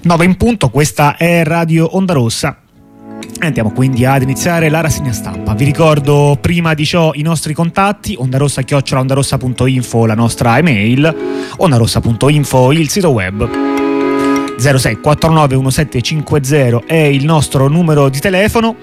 9 in punto, questa è Radio Onda Rossa. Andiamo quindi ad iniziare la rassegna stampa. Vi ricordo prima di ciò i nostri contatti: ondarossa@ondarossa.info la nostra email, ondarossa.info il sito web, 06 49 1750 è il nostro numero di telefono.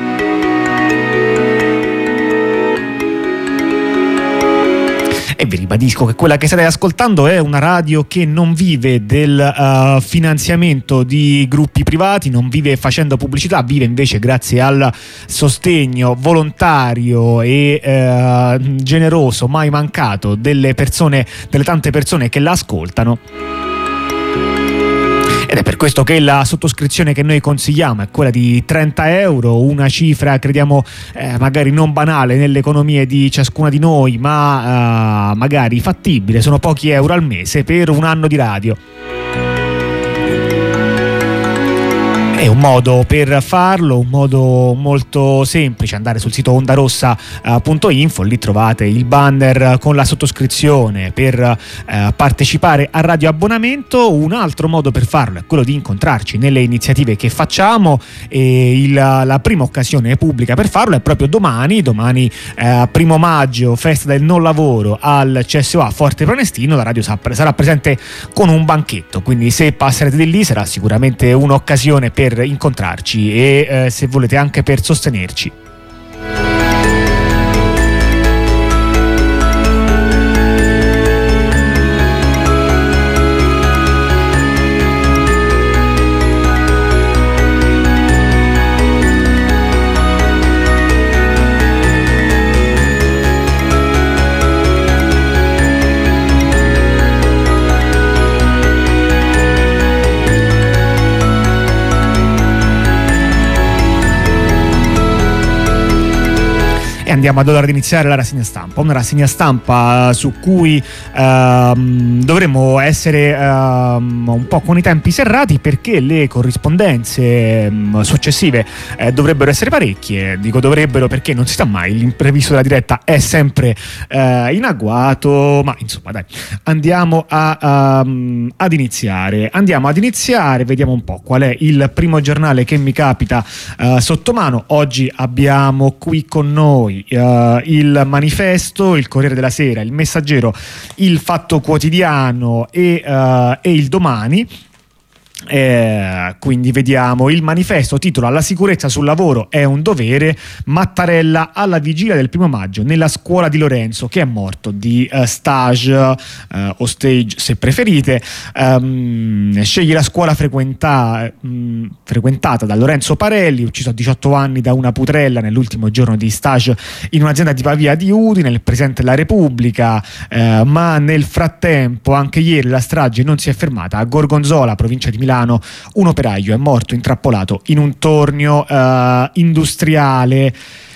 E vi ribadisco che quella che state ascoltando è una radio che non vive del finanziamento di gruppi privati, non vive facendo pubblicità, vive invece grazie al sostegno volontario e generoso, mai mancato, delle tante persone che la ascoltano. Ed è per questo che la sottoscrizione che noi consigliamo è quella di 30 euro, una cifra crediamo magari non banale nelle economie di ciascuna di noi, ma magari fattibile. Sono pochi euro al mese per un anno di radio. È un modo per farlo, un modo molto semplice: andare sul sito ondarossa.info, lì trovate il banner con la sottoscrizione per partecipare al radio abbonamento. Un altro modo per farlo è quello di incontrarci nelle iniziative che facciamo, e la prima occasione pubblica per farlo è proprio domani 1 maggio, festa del non lavoro al CSOA Forte Prenestino. La radio sarà presente con un banchetto, quindi se passerete di lì sarà sicuramente un'occasione per incontrarci e se volete anche per sostenerci. Andiamo ad ora ad iniziare la rassegna stampa, una rassegna stampa su cui dovremmo essere un po' con i tempi serrati, perché le corrispondenze successive dovrebbero essere parecchie. Dico dovrebbero perché non si sa mai, l'imprevisto della diretta è sempre in agguato, ma insomma dai, andiamo ad iniziare, vediamo un po' qual è il primo giornale che mi capita sotto mano. Oggi abbiamo qui con noi il Manifesto, il Corriere della Sera, il Messaggero, il Fatto Quotidiano e il Domani. Quindi vediamo il Manifesto, titola: la sicurezza sul lavoro è un dovere, Mattarella alla vigilia del 1 maggio nella scuola di Lorenzo, che è morto di stage o stage se preferite. Sceglie la scuola frequentata da Lorenzo Parelli, ucciso a 18 anni da una putrella nell'ultimo giorno di stage in un'azienda di Pavia di Udine. Il Presidente della Repubblica, ma nel frattempo anche ieri la strage non si è fermata. A Gorgonzola, provincia di Milano, un operaio è morto intrappolato in un tornio industriale.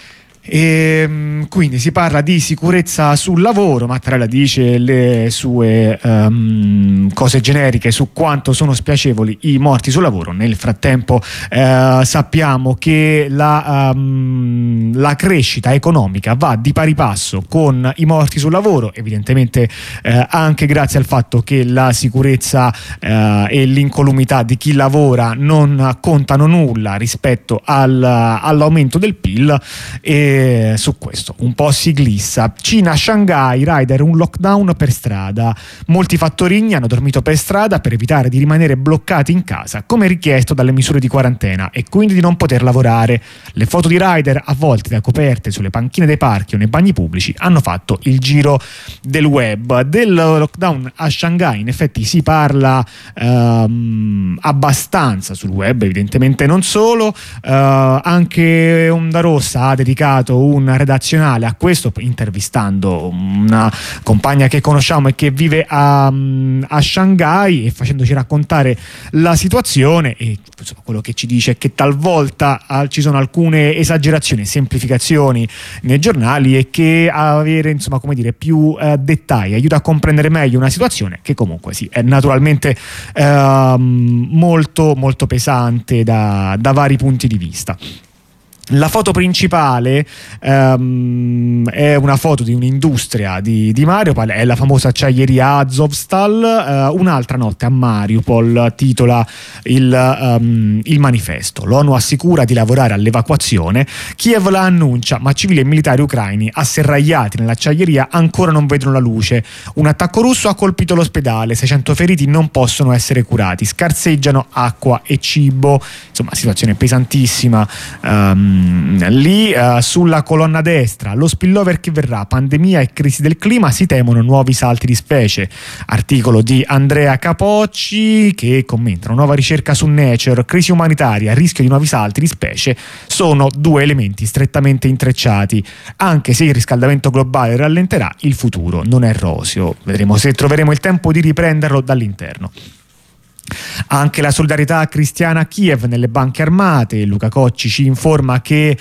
E quindi si parla di sicurezza sul lavoro. Mattarella dice le sue cose generiche su quanto sono spiacevoli i morti sul lavoro. Nel frattempo sappiamo che la crescita economica va di pari passo con i morti sul lavoro, evidentemente anche grazie al fatto che la sicurezza e l'incolumità di chi lavora non contano nulla rispetto all'aumento del PIL. E su questo un po' si glissa. Cina, Shanghai, rider, un lockdown per strada. Molti fattorini hanno dormito per strada per evitare di rimanere bloccati in casa, come richiesto dalle misure di quarantena, e quindi di non poter lavorare. Le foto di rider avvolti da coperte sulle panchine dei parchi o nei bagni pubblici hanno fatto il giro del web. Del lockdown a Shanghai in effetti si parla abbastanza sul web, evidentemente non solo. Anche Onda Rossa ha dedicato un redazionale a questo, intervistando una compagna che conosciamo e che vive a Shanghai e facendoci raccontare la situazione. E insomma, quello che ci dice è che talvolta ci sono alcune esagerazioni e semplificazioni nei giornali, e che avere più dettagli aiuta a comprendere meglio una situazione che comunque sì, è naturalmente molto molto pesante da vari punti di vista. La foto principale è una foto di un'industria di Mariupol, è la famosa acciaieria Azovstal. Un'altra notte a Mariupol, titola il manifesto. L'ONU assicura di lavorare all'evacuazione, Kiev la annuncia, ma civili e militari ucraini asserragliati nell'acciaieria ancora non vedono la luce. Un attacco russo ha colpito l'ospedale, 600 feriti non possono essere curati, scarseggiano acqua e cibo. Insomma, situazione pesantissima. Lì sulla colonna destra, lo spillover che verrà, pandemia e crisi del clima, si temono nuovi salti di specie. Articolo di Andrea Capocci che commenta: una nuova ricerca su Nature, crisi umanitaria, rischio di nuovi salti di specie sono due elementi strettamente intrecciati. Anche se il riscaldamento globale rallenterà, il futuro non è roseo. Vedremo se troveremo il tempo di riprenderlo dall'interno. Anche la solidarietà cristiana a Kiev nelle banche armate. Luca Cocci ci informa che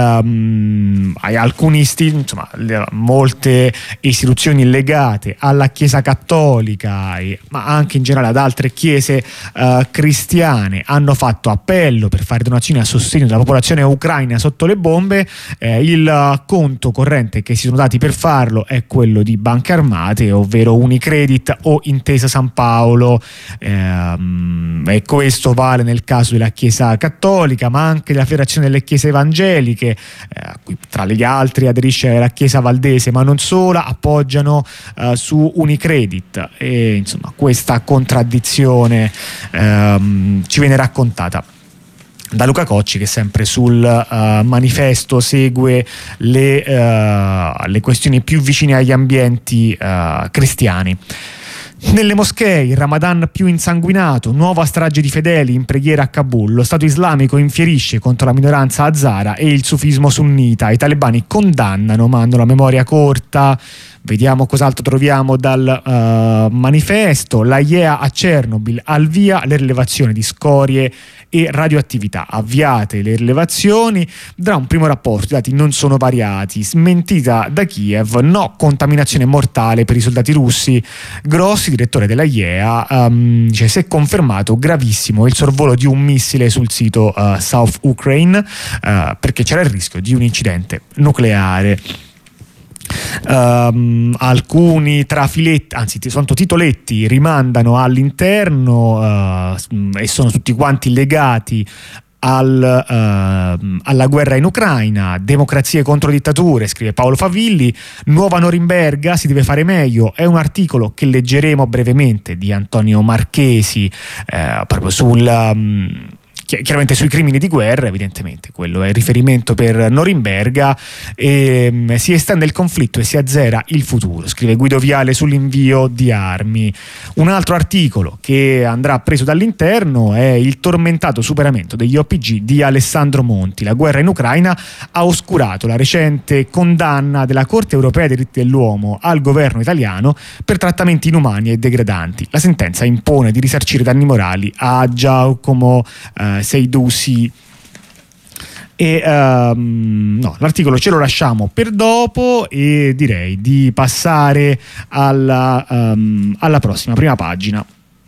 molte istituzioni legate alla Chiesa cattolica ma anche in generale ad altre chiese cristiane hanno fatto appello per fare donazioni a sostegno della popolazione ucraina sotto le bombe. Il conto corrente che si sono dati per farlo è quello di banche armate, ovvero Unicredit o Intesa San Paolo. E questo vale nel caso della Chiesa cattolica, ma anche della Federazione delle Chiese Evangeliche, cui tra gli altri aderisce la Chiesa Valdese, ma non sola, appoggiano su Unicredit. E insomma, questa contraddizione ci viene raccontata da Luca Cocci, che sempre sul manifesto segue le questioni più vicine agli ambienti cristiani. Nelle moschee il Ramadan più insanguinato, nuova strage di fedeli in preghiera a Kabul, lo Stato islamico infierisce contro la minoranza hazara e il sufismo sunnita, i talebani condannano ma hanno la memoria corta. Vediamo cos'altro troviamo dal manifesto. La IEA a Chernobyl, al via le rilevazioni di scorie e radioattività. Avviate le rilevazioni, da un primo rapporto i dati non sono variati. Smentita da Kiev, no contaminazione mortale per i soldati russi. Grossi, direttore della IEA, dice: se confermato gravissimo il sorvolo di un missile sul sito South Ukraine, perché c'era il rischio di un incidente nucleare. Alcuni trafiletti, anzi sono titoletti, rimandano all'interno e sono tutti quanti legati alla guerra in Ucraina. Democrazie contro dittature, scrive Paolo Favilli. Nuova Norimberga, si deve fare meglio, è un articolo che leggeremo brevemente di Antonio Marchesi, proprio chiaramente sui crimini di guerra. Evidentemente quello è il riferimento per Norimberga. Si estende il conflitto e si azzera il futuro, scrive Guido Viale sull'invio di armi. Un altro articolo che andrà preso dall'interno è il tormentato superamento degli OPG di Alessandro Monti. La guerra in Ucraina ha oscurato la recente condanna della Corte Europea dei Diritti dell'Uomo al governo italiano per trattamenti inumani e degradanti. La sentenza impone di risarcire danni morali a Giacomo Seidusi. L'articolo ce lo lasciamo per dopo e direi di passare alla prossima prima pagina.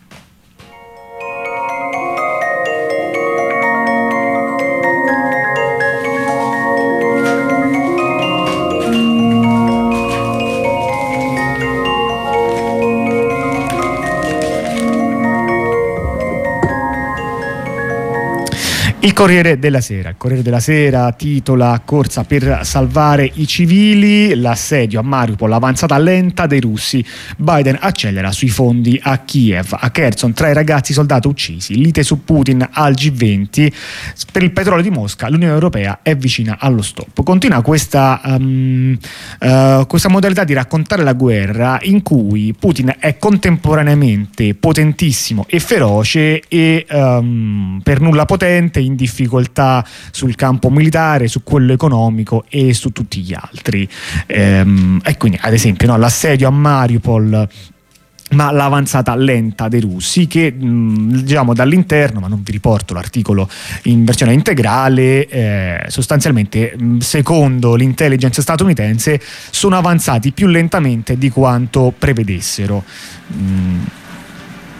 Il Corriere della Sera. Il Corriere della Sera titola: corsa per salvare i civili, l'assedio a Mariupol, l'avanzata lenta dei russi, Biden accelera sui fondi a Kiev. A Kherson 3 ragazzi soldato uccisi, lite su Putin al G20, per il petrolio di Mosca l'Unione Europea è vicina allo stop. Continua questa modalità di raccontare la guerra in cui Putin è contemporaneamente potentissimo e feroce e per nulla potente, in difficoltà sul campo militare, su quello economico e su tutti gli altri. E quindi, ad esempio, l'assedio a Mariupol, ma l'avanzata lenta dei russi, che diciamo dall'interno, ma non vi riporto l'articolo in versione integrale, sostanzialmente secondo l'intelligence statunitense sono avanzati più lentamente di quanto prevedessero.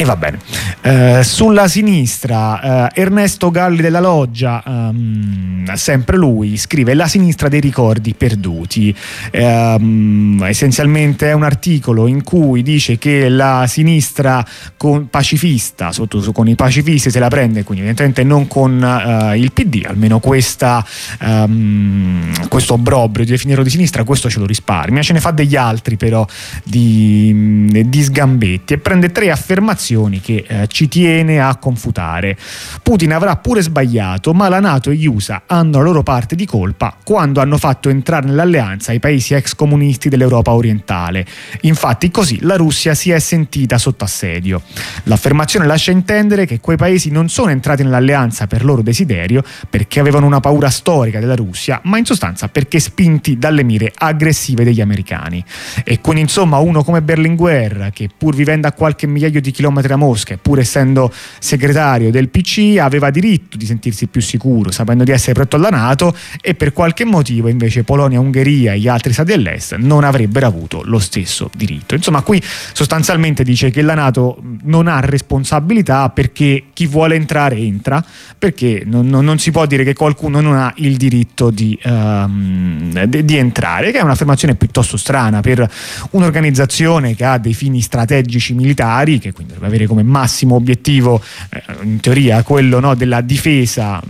E va bene. Sulla sinistra, Ernesto Galli della Loggia, sempre lui, scrive La sinistra dei ricordi perduti. Essenzialmente è un articolo in cui dice che la sinistra pacifista, con i pacifisti se la prende, quindi evidentemente non con il PD, almeno questo obbrobrio di definirlo di sinistra, questo ce lo risparmia. Ce ne fa degli altri però di sgambetti, e prende 3 affermazioni che ci tiene a confutare. Putin avrà pure sbagliato, ma la NATO e gli USA hanno la loro parte di colpa quando hanno fatto entrare nell'alleanza i paesi ex comunisti dell'Europa orientale. Infatti così la Russia si è sentita sotto assedio. L'affermazione lascia intendere che quei paesi non sono entrati nell'alleanza per loro desiderio, perché avevano una paura storica della Russia, ma in sostanza perché spinti dalle mire aggressive degli americani. E quindi insomma uno come Berlinguer, che pur vivendo a qualche migliaio di chilometri da Mosca e pur essendo segretario del PC aveva diritto di sentirsi più sicuro sapendo di essere protetto alla NATO, e per qualche motivo invece Polonia, Ungheria e gli altri stati dell'est non avrebbero avuto lo stesso diritto. Insomma, qui sostanzialmente dice che la NATO non ha responsabilità perché chi vuole entrare entra, perché non si può dire che qualcuno non ha il diritto di entrare, che è un'affermazione piuttosto strana per un'organizzazione che ha dei fini strategici militari, che quindi dovrebbe avere come massimo obiettivo in teoria quello, no, della difesa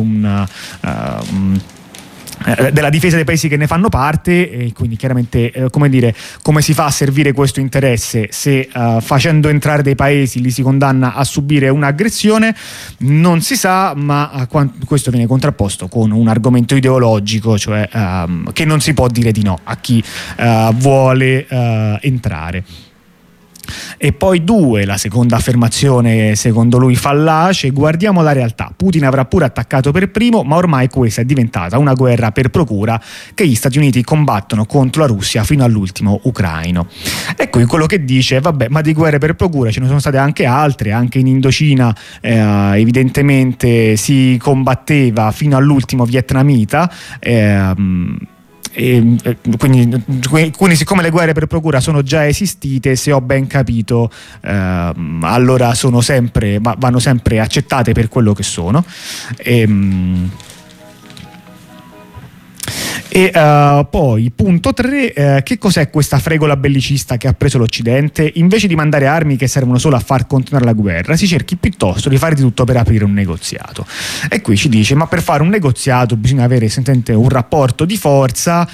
della difesa dei paesi che ne fanno parte, e quindi chiaramente come si fa a servire questo interesse se facendo entrare dei paesi li si condanna a subire un'aggressione, non si sa, ma questo viene contrapposto con un argomento ideologico, cioè che non si può dire di no a chi vuole entrare. E poi 2, la seconda affermazione secondo lui fallace: guardiamo la realtà, Putin avrà pure attaccato per primo, ma ormai questa è diventata una guerra per procura che gli Stati Uniti combattono contro la Russia fino all'ultimo ucraino. E qui quello che dice, vabbè, ma di guerre per procura ce ne sono state anche altre, anche in Indocina evidentemente si combatteva fino all'ultimo vietnamita, quindi siccome le guerre per procura sono già esistite, se ho ben capito, allora vanno sempre accettate per quello che sono. Poi punto 3, che cos'è questa fregola bellicista che ha preso l'Occidente? Invece di mandare armi che servono solo a far continuare la guerra, si cerchi piuttosto di fare di tutto per aprire un negoziato. E qui ci dice, ma per fare un negoziato bisogna avere un rapporto di forza,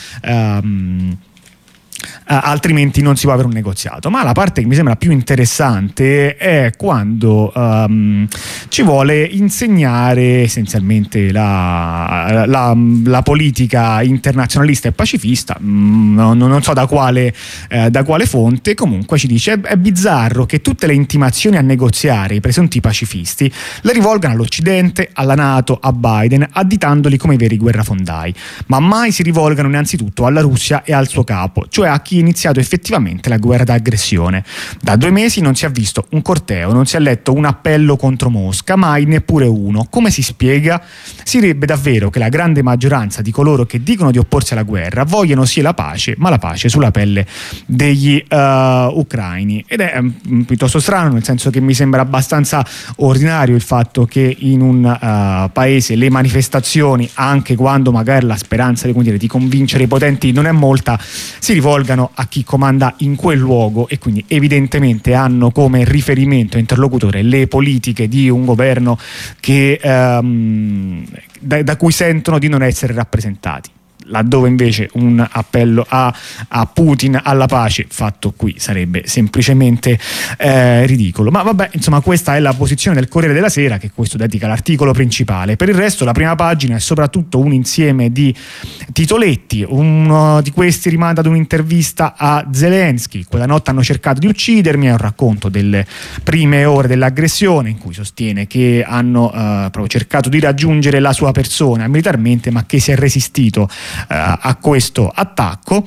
altrimenti non si può avere un negoziato. Ma la parte che mi sembra più interessante è quando ci vuole insegnare essenzialmente la politica internazionalista e pacifista, non so da quale fonte. Comunque ci dice, è bizzarro che tutte le intimazioni a negoziare i presunti pacifisti le rivolgano all'Occidente, alla NATO, a Biden, additandoli come i veri guerrafondai, ma mai si rivolgano innanzitutto alla Russia e al suo capo, cioè a chi ha iniziato effettivamente la guerra d'aggressione. Da 2 mesi non si è visto un corteo, non si è letto un appello contro Mosca, mai neppure uno. Come si spiega? Si direbbe davvero che la grande maggioranza di coloro che dicono di opporsi alla guerra vogliono sì la pace, ma la pace sulla pelle degli ucraini. Ed è piuttosto strano, nel senso che mi sembra abbastanza ordinario il fatto che in un paese le manifestazioni, anche quando magari la speranza di convincere i potenti non è molta, si rivolgano a chi comanda in quel luogo, e quindi evidentemente hanno come riferimento e interlocutore le politiche di un governo che da cui sentono di non essere rappresentati. Laddove invece un appello a Putin alla pace fatto qui sarebbe semplicemente ridicolo. Ma vabbè, insomma, questa è la posizione del Corriere della Sera, che questo dedica l'articolo principale. Per il resto la prima pagina è soprattutto un insieme di titoletti. Uno di questi rimanda ad un'intervista a Zelensky: quella notte hanno cercato di uccidermi, è un racconto delle prime ore dell'aggressione, in cui sostiene che hanno proprio cercato di raggiungere la sua persona militarmente, ma che si è resistito a questo attacco.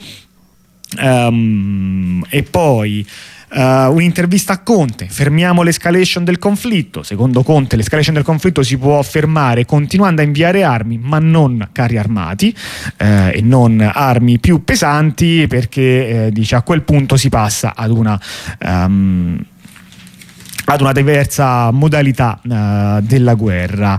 E poi un'intervista a Conte: fermiamo l'escalation del conflitto. Secondo Conte l'escalation del conflitto si può fermare continuando a inviare armi, ma non carri armati e non armi più pesanti, perché dice a quel punto si passa ad ad una diversa modalità della guerra.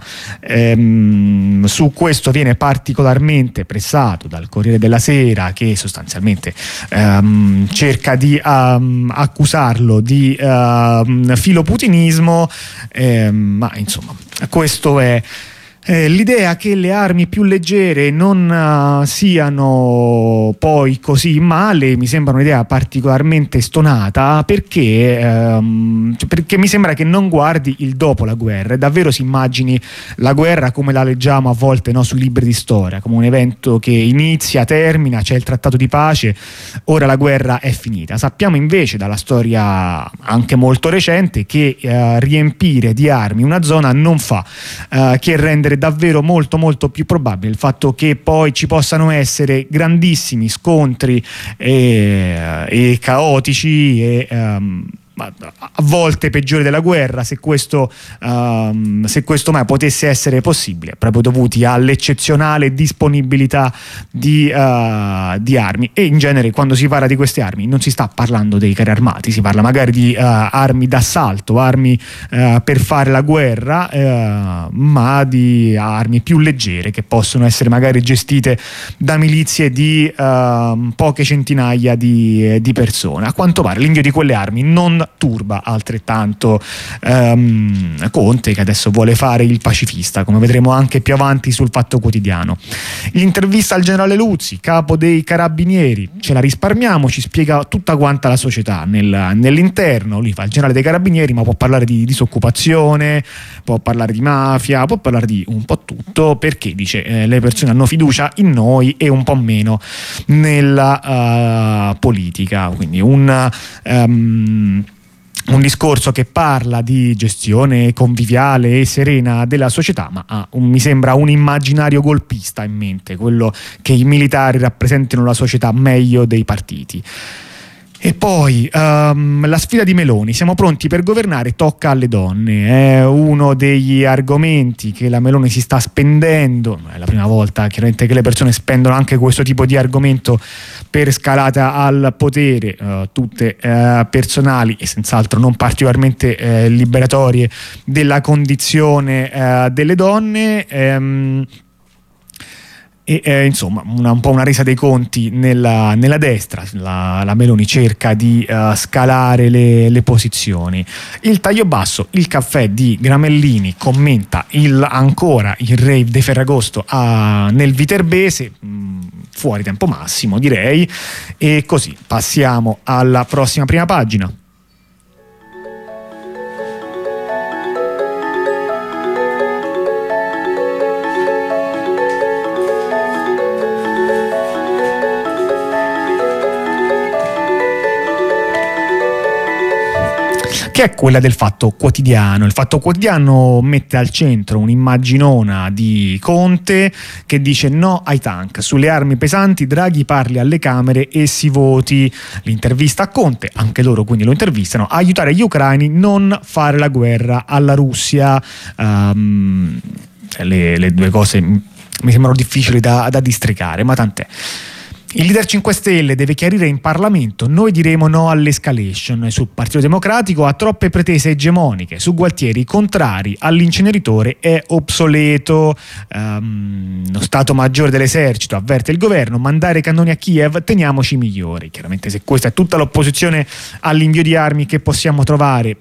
Su questo viene particolarmente pressato dal Corriere della Sera, che sostanzialmente cerca di accusarlo di filoputinismo, ma insomma questo è l'idea che le armi più leggere non siano poi così male. Mi sembra un'idea particolarmente stonata, perché mi sembra che non guardi il dopo la guerra e davvero si immagini la guerra come la leggiamo a volte, no, sui libri di storia, come un evento che inizia, termina, c'è il trattato di pace, ora la guerra è finita. Sappiamo invece dalla storia anche molto recente che riempire di armi una zona non fa che rendere davvero molto molto più probabile il fatto che poi ci possano essere grandissimi scontri e caotici e a volte peggiore della guerra, se questo mai potesse essere possibile, proprio dovuti all'eccezionale disponibilità di armi. E in genere quando si parla di queste armi non si sta parlando dei carri armati, si parla magari di armi d'assalto, armi per fare la guerra, ma di armi più leggere che possono essere magari gestite da milizie di poche centinaia di persone. A quanto pare l'invio di quelle armi non turba altrettanto Conte, che adesso vuole fare il pacifista, come vedremo anche più avanti sul Fatto Quotidiano. L'intervista al generale Luzzi, capo dei Carabinieri, ce la risparmiamo, ci spiega tutta quanta la società nell'interno. Lui fa il generale dei Carabinieri, ma può parlare di disoccupazione, può parlare di mafia, può parlare di un po' tutto, perché dice le persone hanno fiducia in noi e un po' meno nella politica. Quindi un discorso che parla di gestione conviviale e serena della società, ma mi sembra un immaginario golpista in mente, quello che i militari rappresentino la società meglio dei partiti. E poi la sfida di Meloni, siamo pronti per governare, tocca alle donne, è uno degli argomenti che la Meloni si sta spendendo. Non è la prima volta chiaramente che le persone spendono anche questo tipo di argomento per scalata al potere, tutte personali e senz'altro non particolarmente liberatorie della condizione delle donne. Insomma un po' una resa dei conti nella destra. La Meloni cerca di scalare le posizioni. Il taglio basso, il caffè di Gramellini commenta ancora il rave di Ferragosto nel Viterbese, fuori tempo massimo direi. E così passiamo alla prossima prima pagina. Che è quella del Fatto Quotidiano. Il Fatto Quotidiano mette al centro un'immaginona di Conte che dice no ai tank, sulle armi pesanti Draghi parli alle Camere e si voti. L'intervista a Conte, anche loro quindi lo intervistano, aiutare gli ucraini, non fare la guerra alla Russia. Le due cose mi sembrano difficili da districare, ma tant'è. Il leader 5 Stelle deve chiarire in Parlamento, noi diremo no all'escalation. Sul Partito Democratico ha troppe pretese egemoniche, su Gualtieri contrari all'inceneritore è obsoleto. Lo Stato Maggiore dell'Esercito avverte il governo, mandare cannoni a Kiev, teniamoci migliori. Chiaramente se questa è tutta l'opposizione all'invio di armi che possiamo trovare,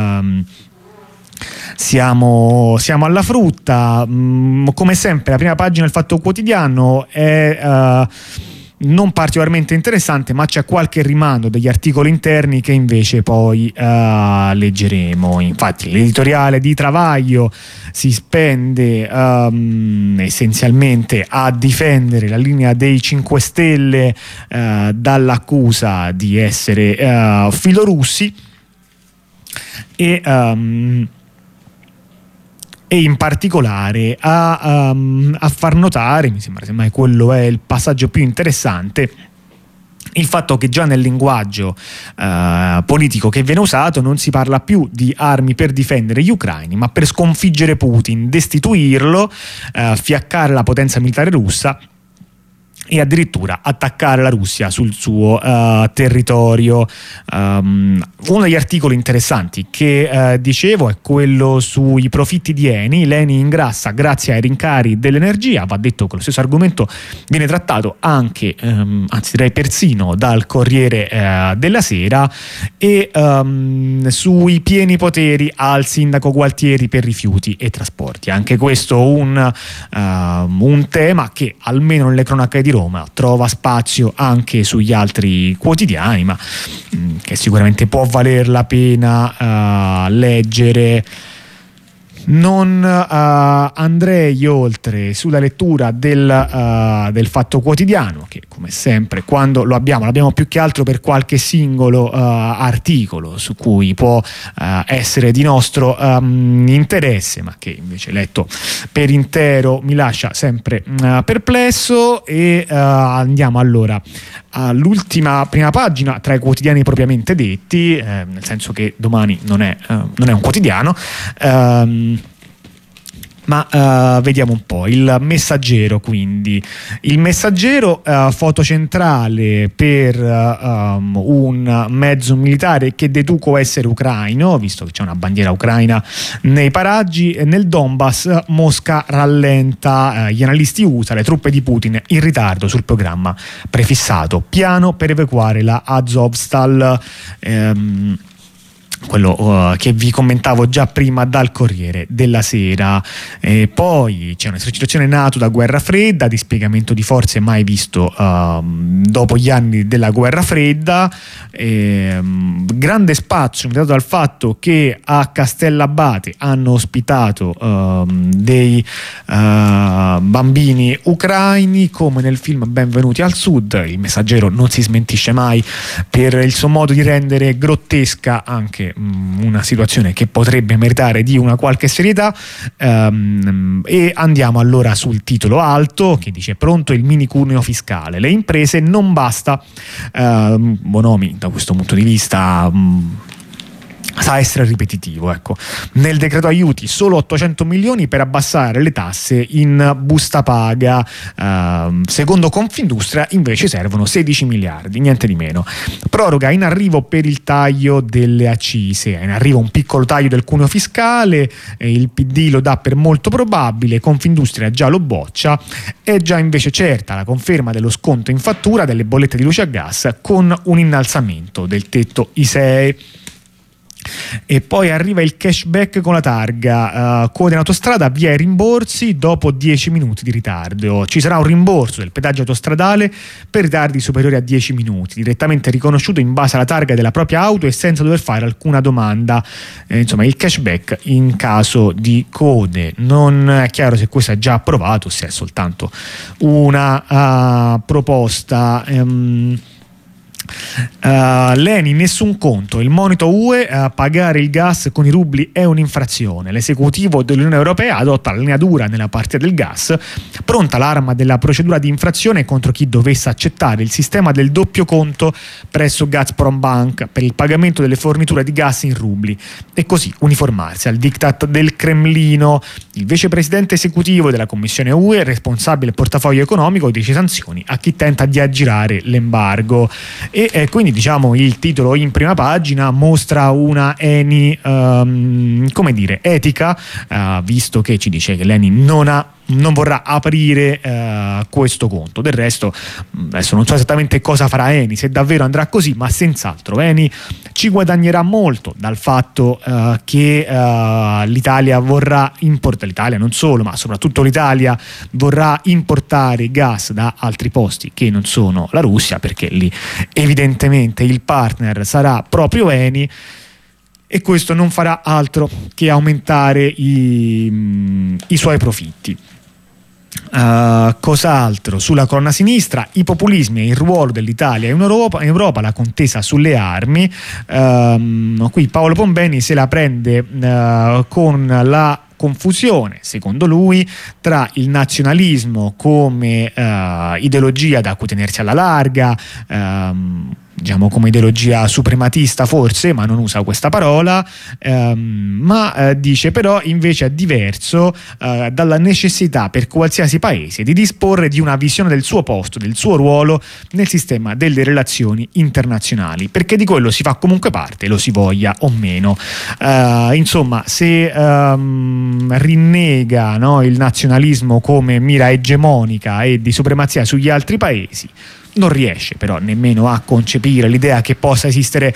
siamo alla frutta. Come sempre la prima pagina del Fatto Quotidiano è non particolarmente interessante, ma c'è qualche rimando degli articoli interni che invece poi leggeremo. Infatti l'editoriale di Travaglio si spende essenzialmente a difendere la linea dei 5 Stelle dall'accusa di essere filorussi e in particolare a far notare, mi sembra semmai quello è il passaggio più interessante, il fatto che già nel linguaggio politico che viene usato non si parla più di armi per difendere gli ucraini, ma per sconfiggere Putin, destituirlo, fiaccare la potenza militare russa e addirittura attaccare la Russia sul suo territorio. Uno degli articoli interessanti che dicevo è quello sui profitti di Eni. L'Eni ingrassa grazie ai rincari dell'energia. Va detto che lo stesso argomento viene trattato anche, anzi direi persino, dal Corriere della Sera, e sui pieni poteri al sindaco Gualtieri per rifiuti e trasporti. Anche questo un tema che almeno nelle cronache di Roma trova spazio anche sugli altri quotidiani, ma che sicuramente può valer la pena leggere. Non andrei oltre sulla lettura del Fatto Quotidiano, che come sempre quando l'abbiamo più che altro per qualche singolo articolo su cui può essere di nostro interesse, ma che invece letto per intero mi lascia sempre perplesso. E andiamo allora all'ultima prima pagina tra i quotidiani propriamente detti, nel senso che domani non è un quotidiano. Ma vediamo un po'. Il Messaggero, quindi. Il Messaggero, foto centrale per un mezzo militare che deduco essere ucraino, visto che c'è una bandiera ucraina nei paraggi. Nel Donbass Mosca rallenta, gli analisti USA, le truppe di Putin in ritardo sul programma prefissato. Piano per evacuare la Azovstal. Quello che vi commentavo già prima dal Corriere della Sera. Poi c'è un'esercitazione NATO da guerra fredda, dispiegamento di forze mai visto dopo gli anni della guerra fredda. Grande spazio dato dal fatto che a Castellabate hanno ospitato dei bambini ucraini, come nel film Benvenuti al Sud. Il Messaggero non si smentisce mai per il suo modo di rendere grottesca anche una situazione che potrebbe meritare di una qualche serietà. E andiamo allora sul titolo alto che dice: pronto il mini cuneo fiscale, le imprese non basta. Bonomi da questo punto di vista sa essere ripetitivo, ecco. Nel decreto aiuti solo 800 milioni per abbassare le tasse in busta paga. Secondo Confindustria invece servono 16 miliardi, niente di meno. Proroga in arrivo per il taglio delle accise, in arrivo un piccolo taglio del cuneo fiscale, il PD lo dà per molto probabile, Confindustria già lo boccia. È già invece certa la conferma dello sconto in fattura delle bollette di luce e gas con un innalzamento del tetto ISEE. E poi arriva il cashback con la targa, code in autostrada, via i rimborsi dopo 10 minuti di ritardo. Ci sarà un rimborso del pedaggio autostradale per ritardi superiori a 10 minuti, direttamente riconosciuto in base alla targa della propria auto e senza dover fare alcuna domanda. Insomma, il cashback in caso di code. Non è chiaro se questo è già approvato o se è soltanto una proposta. L'Eni nessun conto, il monito UE, pagare il gas con i rubli è un'infrazione. L'esecutivo dell'Unione Europea adotta la linea dura nella partita del gas, pronta l'arma della procedura di infrazione contro chi dovesse accettare il sistema del doppio conto presso Gazprombank per il pagamento delle forniture di gas in rubli e così uniformarsi al diktat del Cremlino. Il vicepresidente esecutivo della Commissione UE, responsabile del portafoglio economico, dice sanzioni a chi tenta di aggirare l'embargo. E quindi diciamo il titolo in prima pagina mostra una Eni come dire etica, visto che ci dice che l'Eni non vorrà aprire questo conto. Del resto adesso non so esattamente cosa farà Eni, se davvero andrà così, ma senz'altro Eni ci guadagnerà molto dal fatto che l'Italia vorrà importare, l'Italia non solo, ma soprattutto l'Italia vorrà importare gas da altri posti che non sono la Russia, perché lì evidentemente il partner sarà proprio Eni. E questo non farà altro che aumentare i suoi profitti. Cos'altro? Sulla colonna sinistra, i populismi e il ruolo dell'Italia in Europa, la contesa sulle armi. Qui Paolo Pombeni se la prende con la confusione, secondo lui, tra il nazionalismo come ideologia da cui tenersi alla larga, diciamo come ideologia suprematista forse, ma non usa questa parola, ma dice però invece è diverso dalla necessità per qualsiasi paese di disporre di una visione del suo posto, del suo ruolo nel sistema delle relazioni internazionali, perché di quello si fa comunque parte, lo si voglia o meno. Insomma, se rinnega, no, il nazionalismo come mira egemonica e di supremazia sugli altri paesi, non riesce però nemmeno a concepire l'idea che possa esistere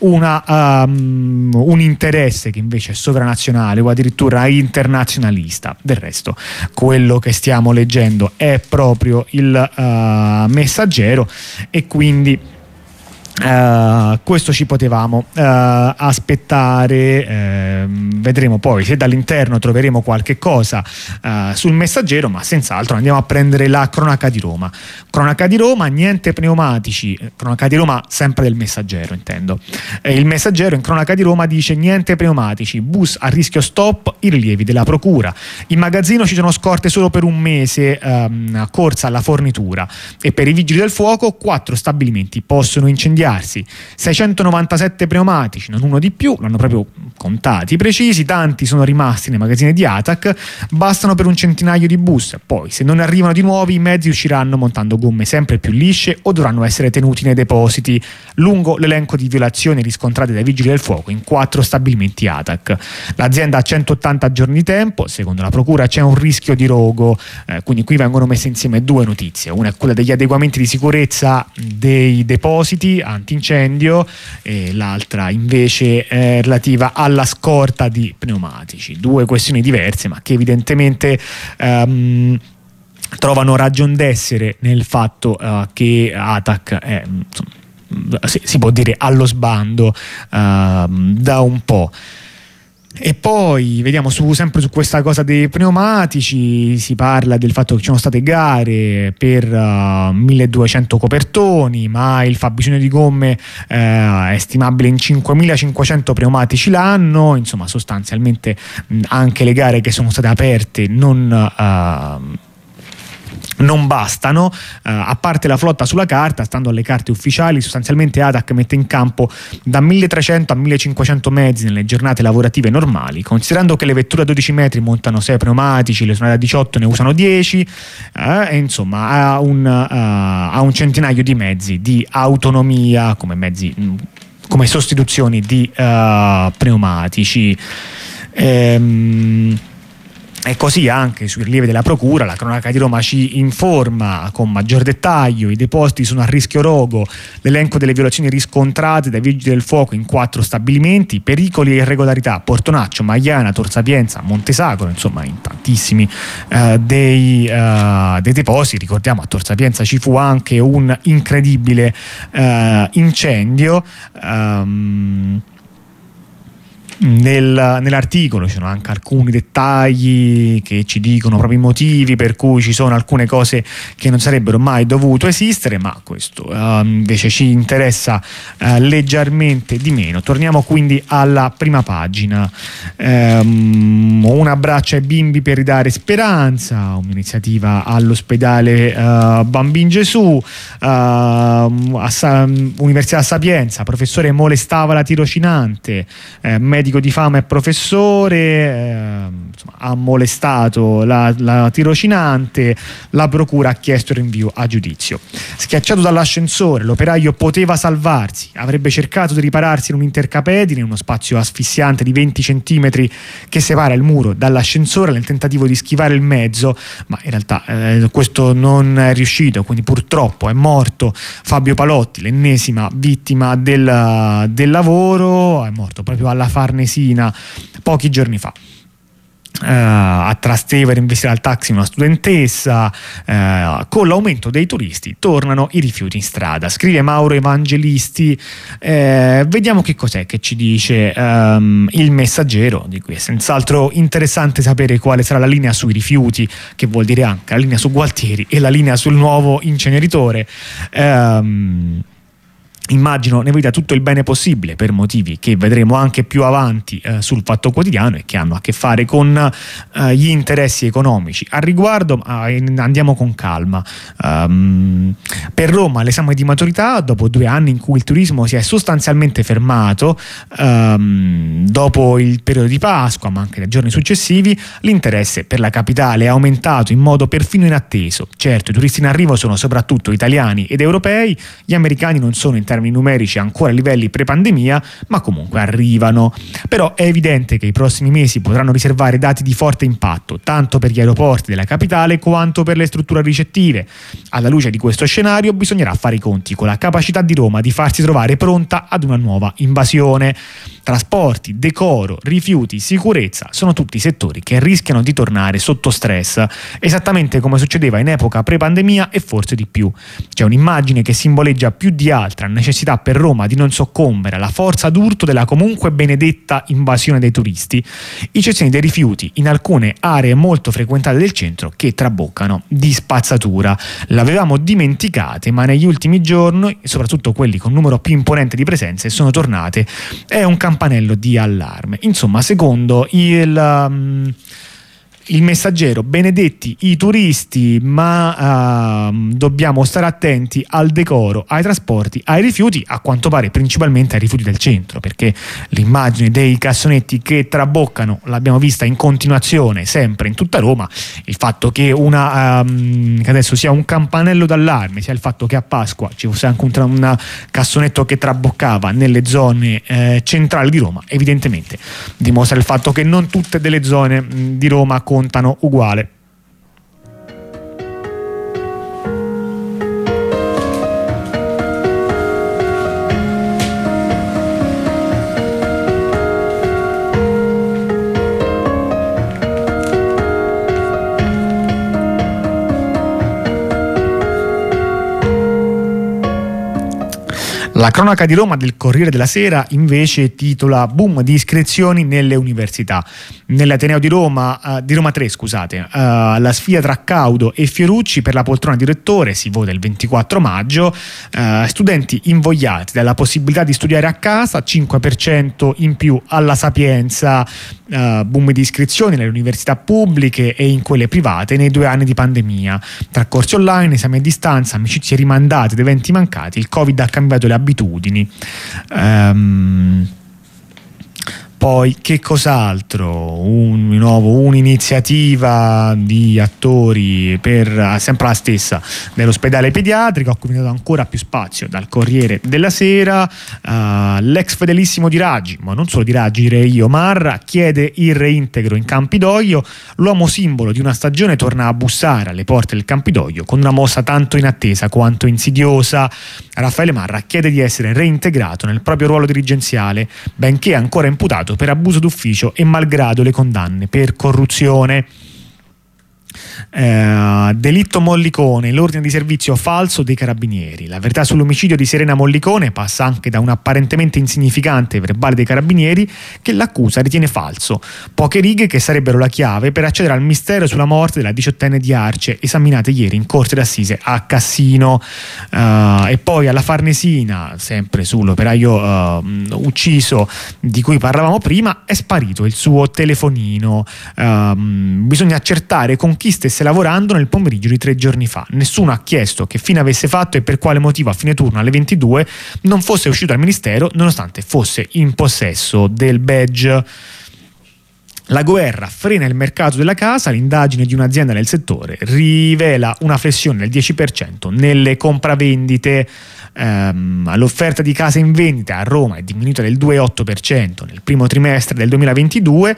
un interesse che invece è sovranazionale o addirittura internazionalista. Del resto, quello che stiamo leggendo è proprio il Messaggero, e quindi questo ci potevamo aspettare. Vedremo poi se dall'interno troveremo qualche cosa sul Messaggero, ma senz'altro andiamo a prendere la cronaca di Roma. Cronaca di Roma, niente pneumatici. Cronaca di Roma sempre del Messaggero, intendo. Il Messaggero in cronaca di Roma dice: niente pneumatici, bus a rischio stop, i rilievi della procura. In magazzino ci sono scorte solo per un mese, corsa alla fornitura, e per i vigili del fuoco 4 stabilimenti possono incendiare. 697 pneumatici, non uno di più, l'hanno proprio contati precisi, tanti sono rimasti nei magazzini di ATAC, bastano per un centinaio di bus. Poi, se non arrivano di nuovi, i mezzi usciranno montando gomme sempre più lisce o dovranno essere tenuti nei depositi. Lungo l'elenco di violazioni riscontrate dai vigili del fuoco in 4 stabilimenti ATAC. L'azienda ha 180 giorni di tempo, secondo la procura c'è un rischio di rogo, quindi qui vengono messe insieme 2 notizie. Una è quella degli adeguamenti di sicurezza dei depositi antincendio, e l'altra invece è relativa alla scorta di pneumatici. 2 questioni diverse, ma che evidentemente trovano ragion d'essere nel fatto che ATAC è, insomma, si può dire allo sbando da un po'. E poi vediamo sempre su questa cosa dei pneumatici, si parla del fatto che ci sono state gare per 1200 copertoni, ma il fabbisogno di gomme è stimabile in 5500 pneumatici l'anno. Insomma, sostanzialmente anche le gare che sono state aperte non bastano, a parte la flotta sulla carta. Stando alle carte ufficiali, sostanzialmente ATAC mette in campo da 1300 a 1500 mezzi nelle giornate lavorative normali, considerando che le vetture a 12 metri montano 6 pneumatici, le sonore a 18 ne usano 10, e insomma ha un centinaio di mezzi di autonomia come sostituzioni di pneumatici. E così anche sui rilievi della procura la cronaca di Roma ci informa con maggior dettaglio: i depositi sono a rischio rogo, l'elenco delle violazioni riscontrate dai vigili del fuoco in 4 stabilimenti, pericoli e irregolarità: Portonaccio, Magliana, Tor Sapienza, Montesacro, insomma in tantissimi dei depositi. Ricordiamo, a Tor Sapienza ci fu anche un incredibile incendio. Nell'articolo ci sono anche alcuni dettagli che ci dicono proprio i motivi per cui ci sono alcune cose che non sarebbero mai dovuto esistere, ma questo invece ci interessa leggermente di meno. Torniamo quindi alla prima pagina. Un abbraccio ai bimbi per ridare speranza, un'iniziativa all'ospedale Bambin Gesù. Università Sapienza, professore molestava la tirocinante, medico di fama e professore, insomma, ha molestato la tirocinante, la procura ha chiesto il rinvio a giudizio. Schiacciato dall'ascensore, l'operaio poteva salvarsi, avrebbe cercato di ripararsi in un intercapedine, in uno spazio asfissiante di 20 centimetri che separa il muro dall'ascensore, nel tentativo di schivare il mezzo, ma in realtà questo non è riuscito, quindi purtroppo è morto Fabio Palotti, l'ennesima vittima del lavoro. È morto proprio alla Farnesina pochi giorni fa. A Trastevere investire al taxi una studentessa. Con l'aumento dei turisti tornano i rifiuti in strada, scrive Mauro Evangelisti. Vediamo che cos'è che ci dice il Messaggero, di cui è senz'altro interessante sapere quale sarà la linea sui rifiuti, che vuol dire anche la linea su Gualtieri e la linea sul nuovo inceneritore. immagino ne veda tutto il bene possibile per motivi che vedremo anche più avanti sul Fatto Quotidiano e che hanno a che fare con gli interessi economici. Al riguardo andiamo con calma. Per Roma l'esame di maturità, dopo 2 anni in cui il turismo si è sostanzialmente fermato, dopo il periodo di Pasqua ma anche nei giorni successivi, l'interesse per la capitale è aumentato in modo perfino inatteso. Certo, i turisti in arrivo sono soprattutto italiani ed europei, gli americani non sono in termini numerici ancora a livelli pre-pandemia, ma comunque arrivano. Però è evidente che i prossimi mesi potranno riservare dati di forte impatto, tanto per gli aeroporti della capitale quanto per le strutture ricettive. Alla luce di questo scenario bisognerà fare i conti con la capacità di Roma di farsi trovare pronta ad una nuova invasione. Trasporti, decoro, rifiuti, sicurezza sono tutti settori che rischiano di tornare sotto stress, esattamente come succedeva in epoca pre-pandemia e forse di più. C'è un'immagine che simboleggia più di altra la necessità per Roma di non soccombere alla forza d'urto della comunque benedetta invasione dei turisti, i cestini dei rifiuti in alcune aree molto frequentate del centro che traboccano di spazzatura. L'avevamo dimenticate, ma negli ultimi giorni, soprattutto quelli con numero più imponente di presenze, sono tornate. È un campanello di allarme. Insomma, secondo il Messaggero, benedetti i turisti, ma dobbiamo stare attenti al decoro, ai trasporti, ai rifiuti, a quanto pare principalmente ai rifiuti del centro, perché l'immagine dei cassonetti che traboccano l'abbiamo vista in continuazione sempre in tutta Roma. Il fatto che che adesso sia un campanello d'allarme, sia il fatto che a Pasqua ci fosse anche un cassonetto che traboccava nelle zone centrali di Roma, evidentemente dimostra il fatto che non tutte delle zone di Roma contano uguale. La cronaca di Roma del Corriere della Sera invece titola boom di iscrizioni nelle università. Nell'Ateneo di Roma 3, la sfida tra Caudo e Fiorucci per la poltrona di rettore si vota il 24 maggio. Studenti invogliati dalla possibilità di studiare a casa, 5% in più alla Sapienza. Boom di iscrizioni nelle università pubbliche e in quelle private nei 2 anni di pandemia. Tra corsi online, esami a distanza, amicizie rimandate ed eventi mancati, il Covid ha cambiato le abitudini. Poi che cos'altro? Un'iniziativa di attori per sempre la stessa dell'ospedale pediatrico, a cui viene dato ancora più spazio dal Corriere della Sera. L'ex fedelissimo di Raggi, ma non solo di Raggi direi io, Marra, chiede il reintegro in Campidoglio. L'uomo simbolo di una stagione torna a bussare alle porte del Campidoglio con una mossa tanto inattesa quanto insidiosa. Raffaele Marra chiede di essere reintegrato nel proprio ruolo dirigenziale, benché ancora imputato per abuso d'ufficio e malgrado le condanne per corruzione. Delitto Mollicone, l'ordine di servizio falso dei carabinieri. La verità sull'omicidio di Serena Mollicone passa anche da un apparentemente insignificante verbale dei carabinieri che l'accusa ritiene falso. Poche righe che sarebbero la chiave per accedere al mistero sulla morte della 18enne di Arce, esaminate ieri in corte d'assise a Cassino. E poi alla Farnesina, sempre sull'operaio ucciso di cui parlavamo prima, è sparito il suo telefonino. Bisogna accertare con chi stesse lavorando nel pomeriggio di 3 giorni fa. Nessuno ha chiesto che fine avesse fatto e per quale motivo a fine turno alle 22 non fosse uscito dal ministero nonostante fosse in possesso del badge. La guerra frena il mercato della casa. L'indagine di un'azienda nel settore rivela una flessione del 10% nelle compravendite. L'offerta di case in vendita a Roma è diminuita del 2,8% nel primo trimestre del 2022.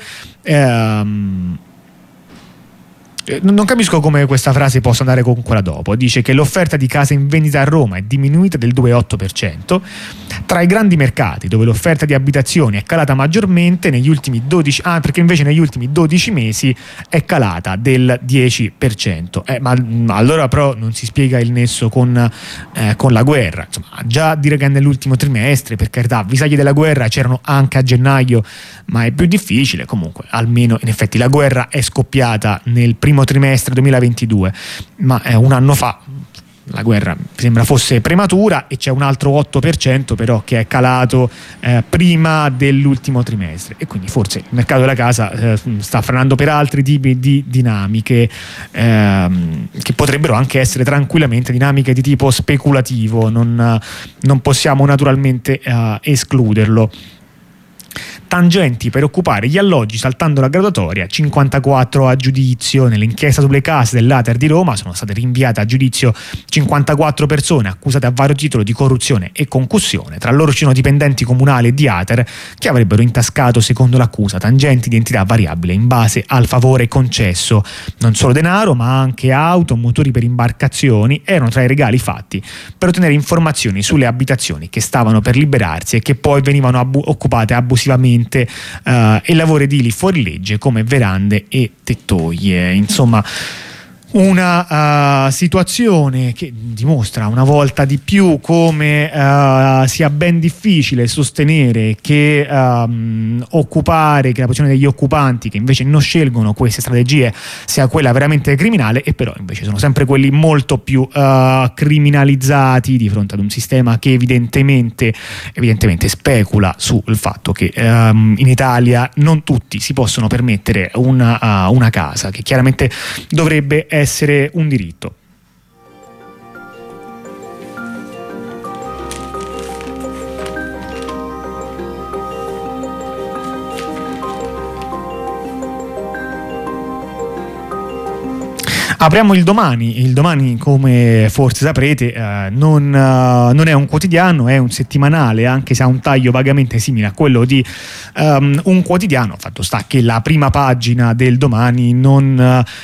Non capisco come questa frase possa andare con quella dopo. Dice che l'offerta di case in vendita a Roma è diminuita del 2,8%. Tra i grandi mercati dove l'offerta di abitazioni è calata maggiormente negli ultimi 12 perché invece negli ultimi 12 mesi è calata del 10%. Ma allora però non si spiega il nesso con la guerra. Insomma, già dire che nell'ultimo trimestre, per carità, avvisaglie della guerra c'erano anche a gennaio, ma è più difficile. Comunque, almeno in effetti la guerra è scoppiata nel primo trimestre 2022, ma un anno fa la guerra sembra fosse prematura, e c'è un altro 8% però che è calato prima dell'ultimo trimestre, e quindi forse il mercato della casa sta frenando per altri tipi di dinamiche che potrebbero anche essere tranquillamente dinamiche di tipo speculativo, non possiamo naturalmente escluderlo. Tangenti per occupare gli alloggi saltando la graduatoria, 54 a giudizio. Nell'inchiesta sulle case dell'Ater di Roma sono state rinviate a giudizio 54 persone accusate a vario titolo di corruzione e concussione. Tra loro ci sono dipendenti comunali e di Ater che avrebbero intascato, secondo l'accusa, tangenti di entità variabile in base al favore concesso. Non solo denaro, ma anche auto, motori per imbarcazioni erano tra i regali fatti per ottenere informazioni sulle abitazioni che stavano per liberarsi e che poi venivano occupate abusivamente, e lavori edili fuori legge come verande e tettoie. Insomma, una situazione che dimostra una volta di più come sia ben difficile sostenere che occupare, che la posizione degli occupanti che invece non scelgono queste strategie sia quella veramente criminale, e però invece sono sempre quelli molto più criminalizzati di fronte ad un sistema che evidentemente specula sul fatto che in Italia non tutti si possono permettere una casa, che chiaramente dovrebbe essere un diritto. Apriamo il domani come forse saprete non è un quotidiano, è un settimanale, anche se ha un taglio vagamente simile a quello di un quotidiano. Fatto sta che la prima pagina del Domani non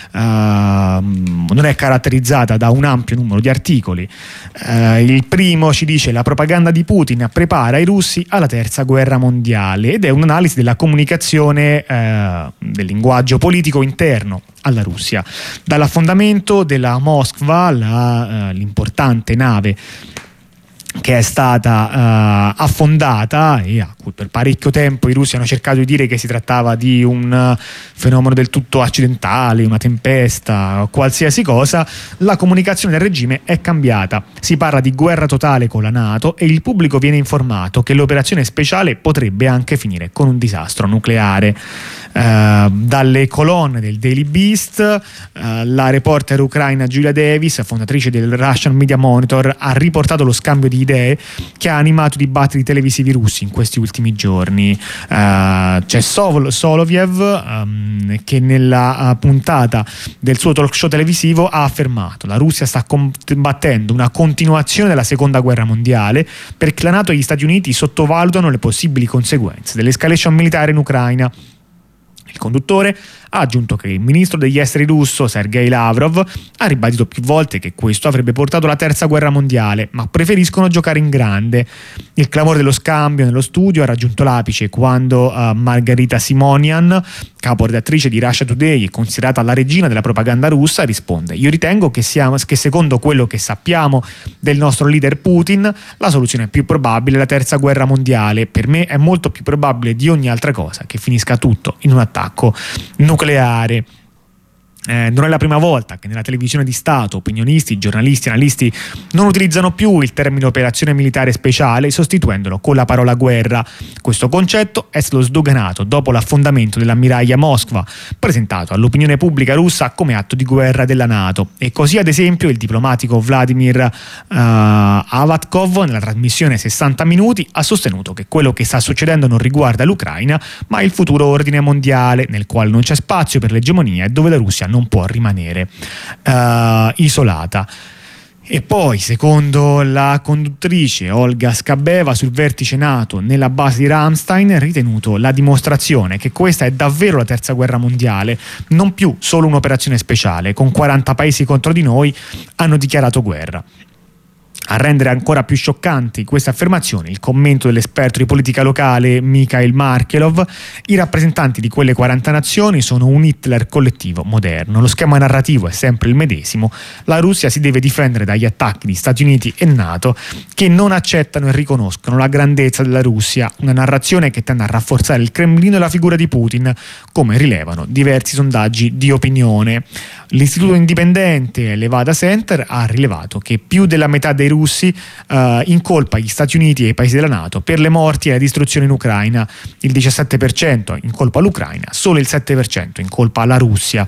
è caratterizzata da un ampio numero di articoli. Il primo ci dice: la propaganda di Putin prepara i russi alla terza guerra mondiale, ed è un'analisi della comunicazione del linguaggio politico interno alla Russia. Dall'affondamento della Moskva, l'importante nave che è stata affondata e a cui per parecchio tempo i russi hanno cercato di dire che si trattava di un fenomeno del tutto accidentale, una tempesta, qualsiasi cosa, la comunicazione del regime è cambiata. Si parla di guerra totale con la NATO e il pubblico viene informato che l'operazione speciale potrebbe anche finire con un disastro nucleare. Dalle colonne del Daily Beast, la reporter ucraina Julia Davis, fondatrice del Russian Media Monitor, ha riportato lo scambio di idee che ha animato i dibattiti televisivi russi in questi ultimi giorni. C'è Soloviev che nella puntata del suo talk show televisivo ha affermato: la Russia sta combattendo una continuazione della seconda guerra mondiale perché la NATO e gli Stati Uniti sottovalutano le possibili conseguenze dell'escalation militare in Ucraina. Il conduttore ha aggiunto che il ministro degli esteri russo Sergei Lavrov ha ribadito più volte che questo avrebbe portato alla terza guerra mondiale, ma preferiscono giocare in grande. Il clamore dello scambio nello studio ha raggiunto l'apice quando Margarita Simonian, caporedattrice di Russia Today e considerata la regina della propaganda russa, risponde: io ritengo che secondo quello che sappiamo del nostro leader Putin, la soluzione più probabile è la terza guerra mondiale. Per me è molto più probabile di ogni altra cosa che finisca tutto in un attacco nucleare. Non è la prima volta che nella televisione di Stato opinionisti, giornalisti, analisti non utilizzano più il termine operazione militare speciale, sostituendolo con la parola guerra. Questo concetto è stato sdoganato dopo l'affondamento dell'ammiraglia Moskva, presentato all'opinione pubblica russa come atto di guerra della NATO. E così, ad esempio, il diplomatico Vladimir Avatkov, nella trasmissione 60 Minuti, ha sostenuto che quello che sta succedendo non riguarda l'Ucraina, ma il futuro ordine mondiale, nel quale non c'è spazio per l'egemonia e dove la Russia non può rimanere isolata. E poi, secondo la conduttrice Olga Skabeva, sul vertice NATO nella base di Ramstein, ha ritenuto la dimostrazione che questa è davvero la terza guerra mondiale, non più solo un'operazione speciale. Con 40 paesi contro di noi hanno dichiarato guerra. A rendere ancora più scioccanti queste affermazioni il commento dell'esperto di politica locale Mikhail Markelov: i rappresentanti di quelle 40 nazioni sono un Hitler collettivo moderno, lo schema narrativo è sempre il medesimo, la Russia si deve difendere dagli attacchi di Stati Uniti e NATO che non accettano e riconoscono la grandezza della Russia, una narrazione che tende a rafforzare il Cremlino e la figura di Putin, come rilevano diversi sondaggi di opinione. L'istituto indipendente Levada Center ha rilevato che più della metà dei russi incolpa gli Stati Uniti e i paesi della NATO per le morti e la distruzione in Ucraina, il 17% incolpa l'Ucraina, solo il 7% incolpa la Russia.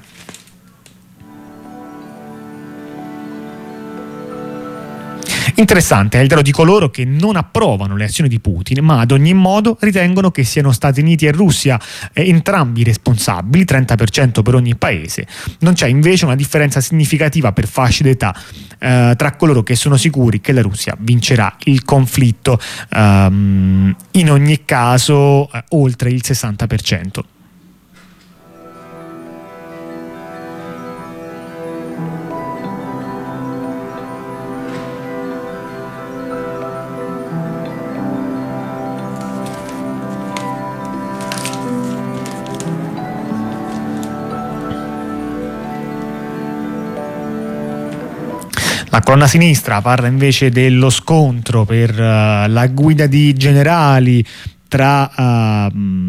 Interessante è il dato di coloro che non approvano le azioni di Putin, ma ad ogni modo ritengono che siano Stati Uniti e Russia entrambi responsabili, 30% per ogni paese. Non c'è invece una differenza significativa per fasce d'età tra coloro che sono sicuri che la Russia vincerà il conflitto, in ogni caso oltre il 60%. La colonna sinistra parla invece dello scontro per la guida di generali tra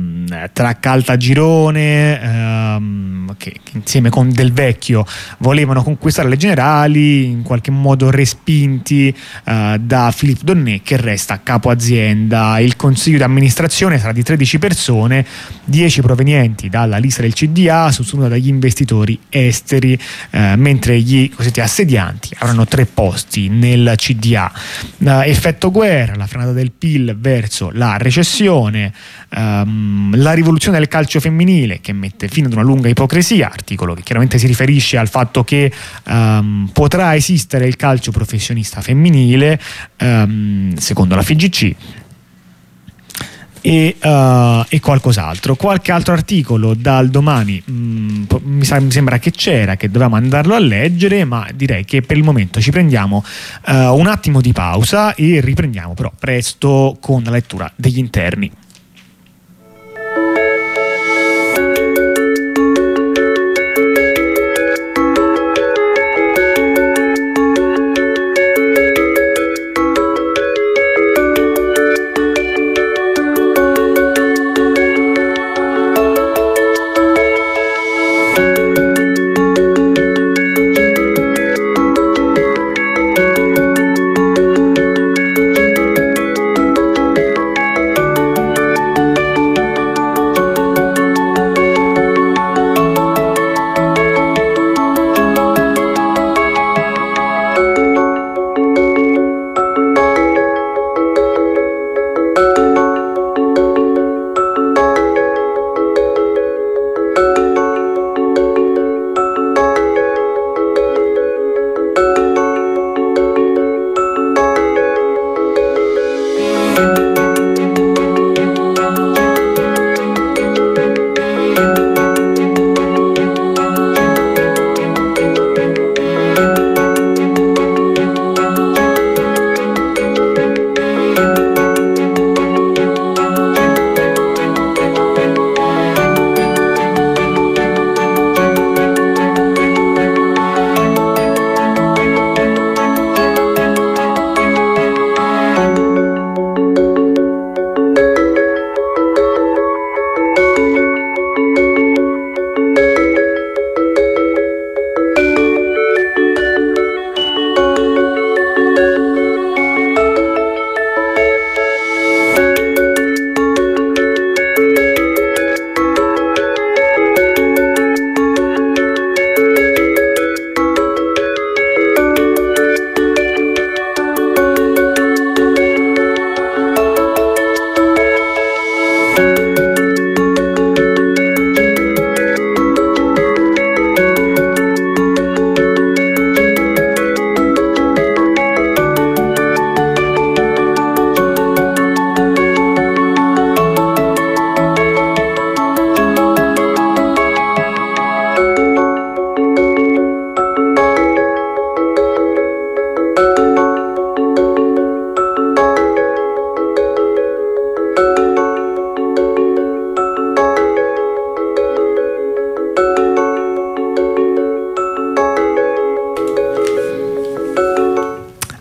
Caltagirone, che insieme con Del Vecchio volevano conquistare le generali, in qualche modo respinti da Philippe Donnet, che resta capo azienda. Il consiglio di amministrazione sarà di 13 persone, 10 provenienti dalla lista del CDA, sostenuta dagli investitori esteri, mentre gli cosiddetti assedianti avranno 3 posti nel CDA. Effetto guerra, la frenata del PIL verso la recessione, la rivoluzione del calcio femminile che mette fine ad una lunga ipocrisia, articolo che chiaramente si riferisce al fatto che potrà esistere il calcio professionista femminile, secondo la FIGC, e qualcos'altro. Qualche altro articolo dal Domani mi sembra che c'era, che dovevamo andarlo a leggere, ma direi che per il momento ci prendiamo un attimo di pausa e riprendiamo però presto con la lettura degli interni.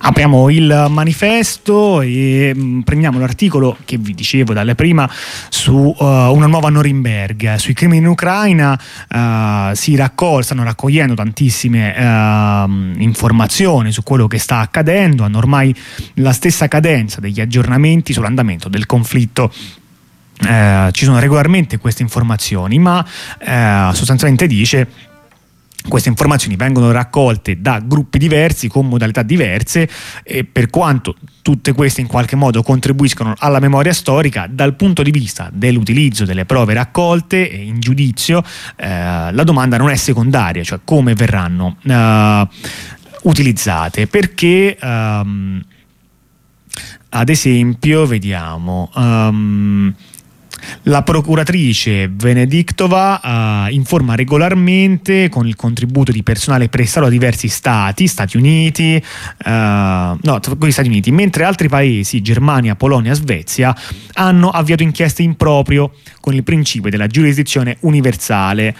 Apriamo il manifesto e prendiamo l'articolo che vi dicevo dalle prima su una nuova Norimberga, sui crimini in Ucraina. Stanno raccogliendo tantissime informazioni su quello che sta accadendo, hanno ormai la stessa cadenza degli aggiornamenti sull'andamento del conflitto. Ci sono regolarmente queste informazioni, ma sostanzialmente dice: queste informazioni vengono raccolte da gruppi diversi con modalità diverse, e per quanto tutte queste in qualche modo contribuiscono alla memoria storica, dal punto di vista dell'utilizzo delle prove raccolte in giudizio, la domanda non è secondaria, cioè come verranno utilizzate, perché ad esempio vediamo la procuratrice Venediktova informa regolarmente con il contributo di personale prestato da diversi Stati Uniti, mentre altri paesi, Germania, Polonia, Svezia, hanno avviato inchieste in proprio con il principio della giurisdizione universale.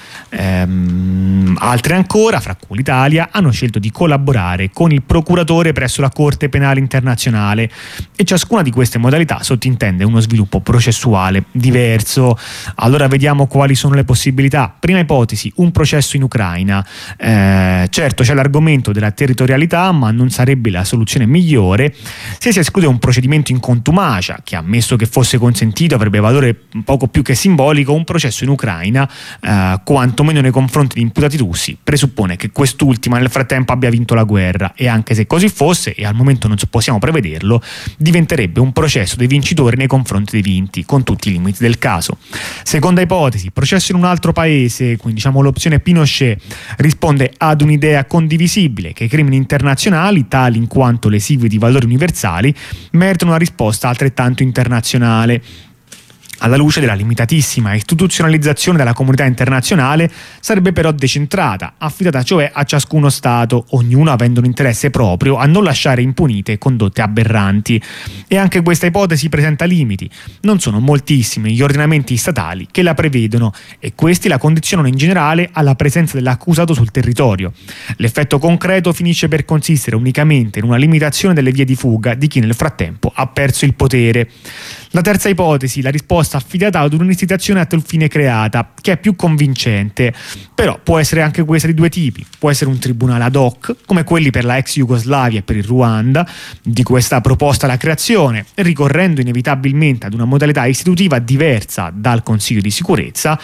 Altre ancora, fra cui l'Italia, hanno scelto di collaborare con il procuratore presso la Corte Penale Internazionale, e ciascuna di queste modalità sottintende uno sviluppo processuale diverso. Allora vediamo quali sono le possibilità. Prima ipotesi: un processo in Ucraina. Certo, c'è l'argomento della territorialità, ma non sarebbe la soluzione migliore se si esclude un procedimento in contumacia, che, ammesso che fosse consentito, avrebbe valore poco più che simbolico. Un processo in Ucraina, quantomeno nei confronti di imputati russi, presuppone che quest'ultima nel frattempo abbia vinto la guerra, e anche se così fosse, e al momento non possiamo prevederlo, diventerebbe un processo dei vincitori nei confronti dei vinti, con tutti i limiti del caso. Seconda ipotesi: processo in un altro paese, quindi diciamo l'opzione Pinochet, risponde ad un'idea condivisibile che i crimini internazionali, tali in quanto lesivi di valori universali, meritano una risposta altrettanto internazionale. Alla luce della limitatissima istituzionalizzazione della comunità internazionale, sarebbe però decentrata, affidata cioè a ciascuno Stato, ognuno avendo un interesse proprio a non lasciare impunite condotte aberranti. E anche questa ipotesi presenta limiti. Non sono moltissimi gli ordinamenti statali che la prevedono, e questi la condizionano in generale alla presenza dell'accusato sul territorio. L'effetto concreto finisce per consistere unicamente in una limitazione delle vie di fuga di chi nel frattempo ha perso il potere. La terza ipotesi: la risposta affidata ad un'istituzione a tal fine creata, che è più convincente, però può essere anche questa di due tipi. Può essere un tribunale ad hoc, come quelli per la ex Jugoslavia e per il Ruanda, di questa proposta la creazione, ricorrendo inevitabilmente ad una modalità istitutiva diversa dal Consiglio di sicurezza,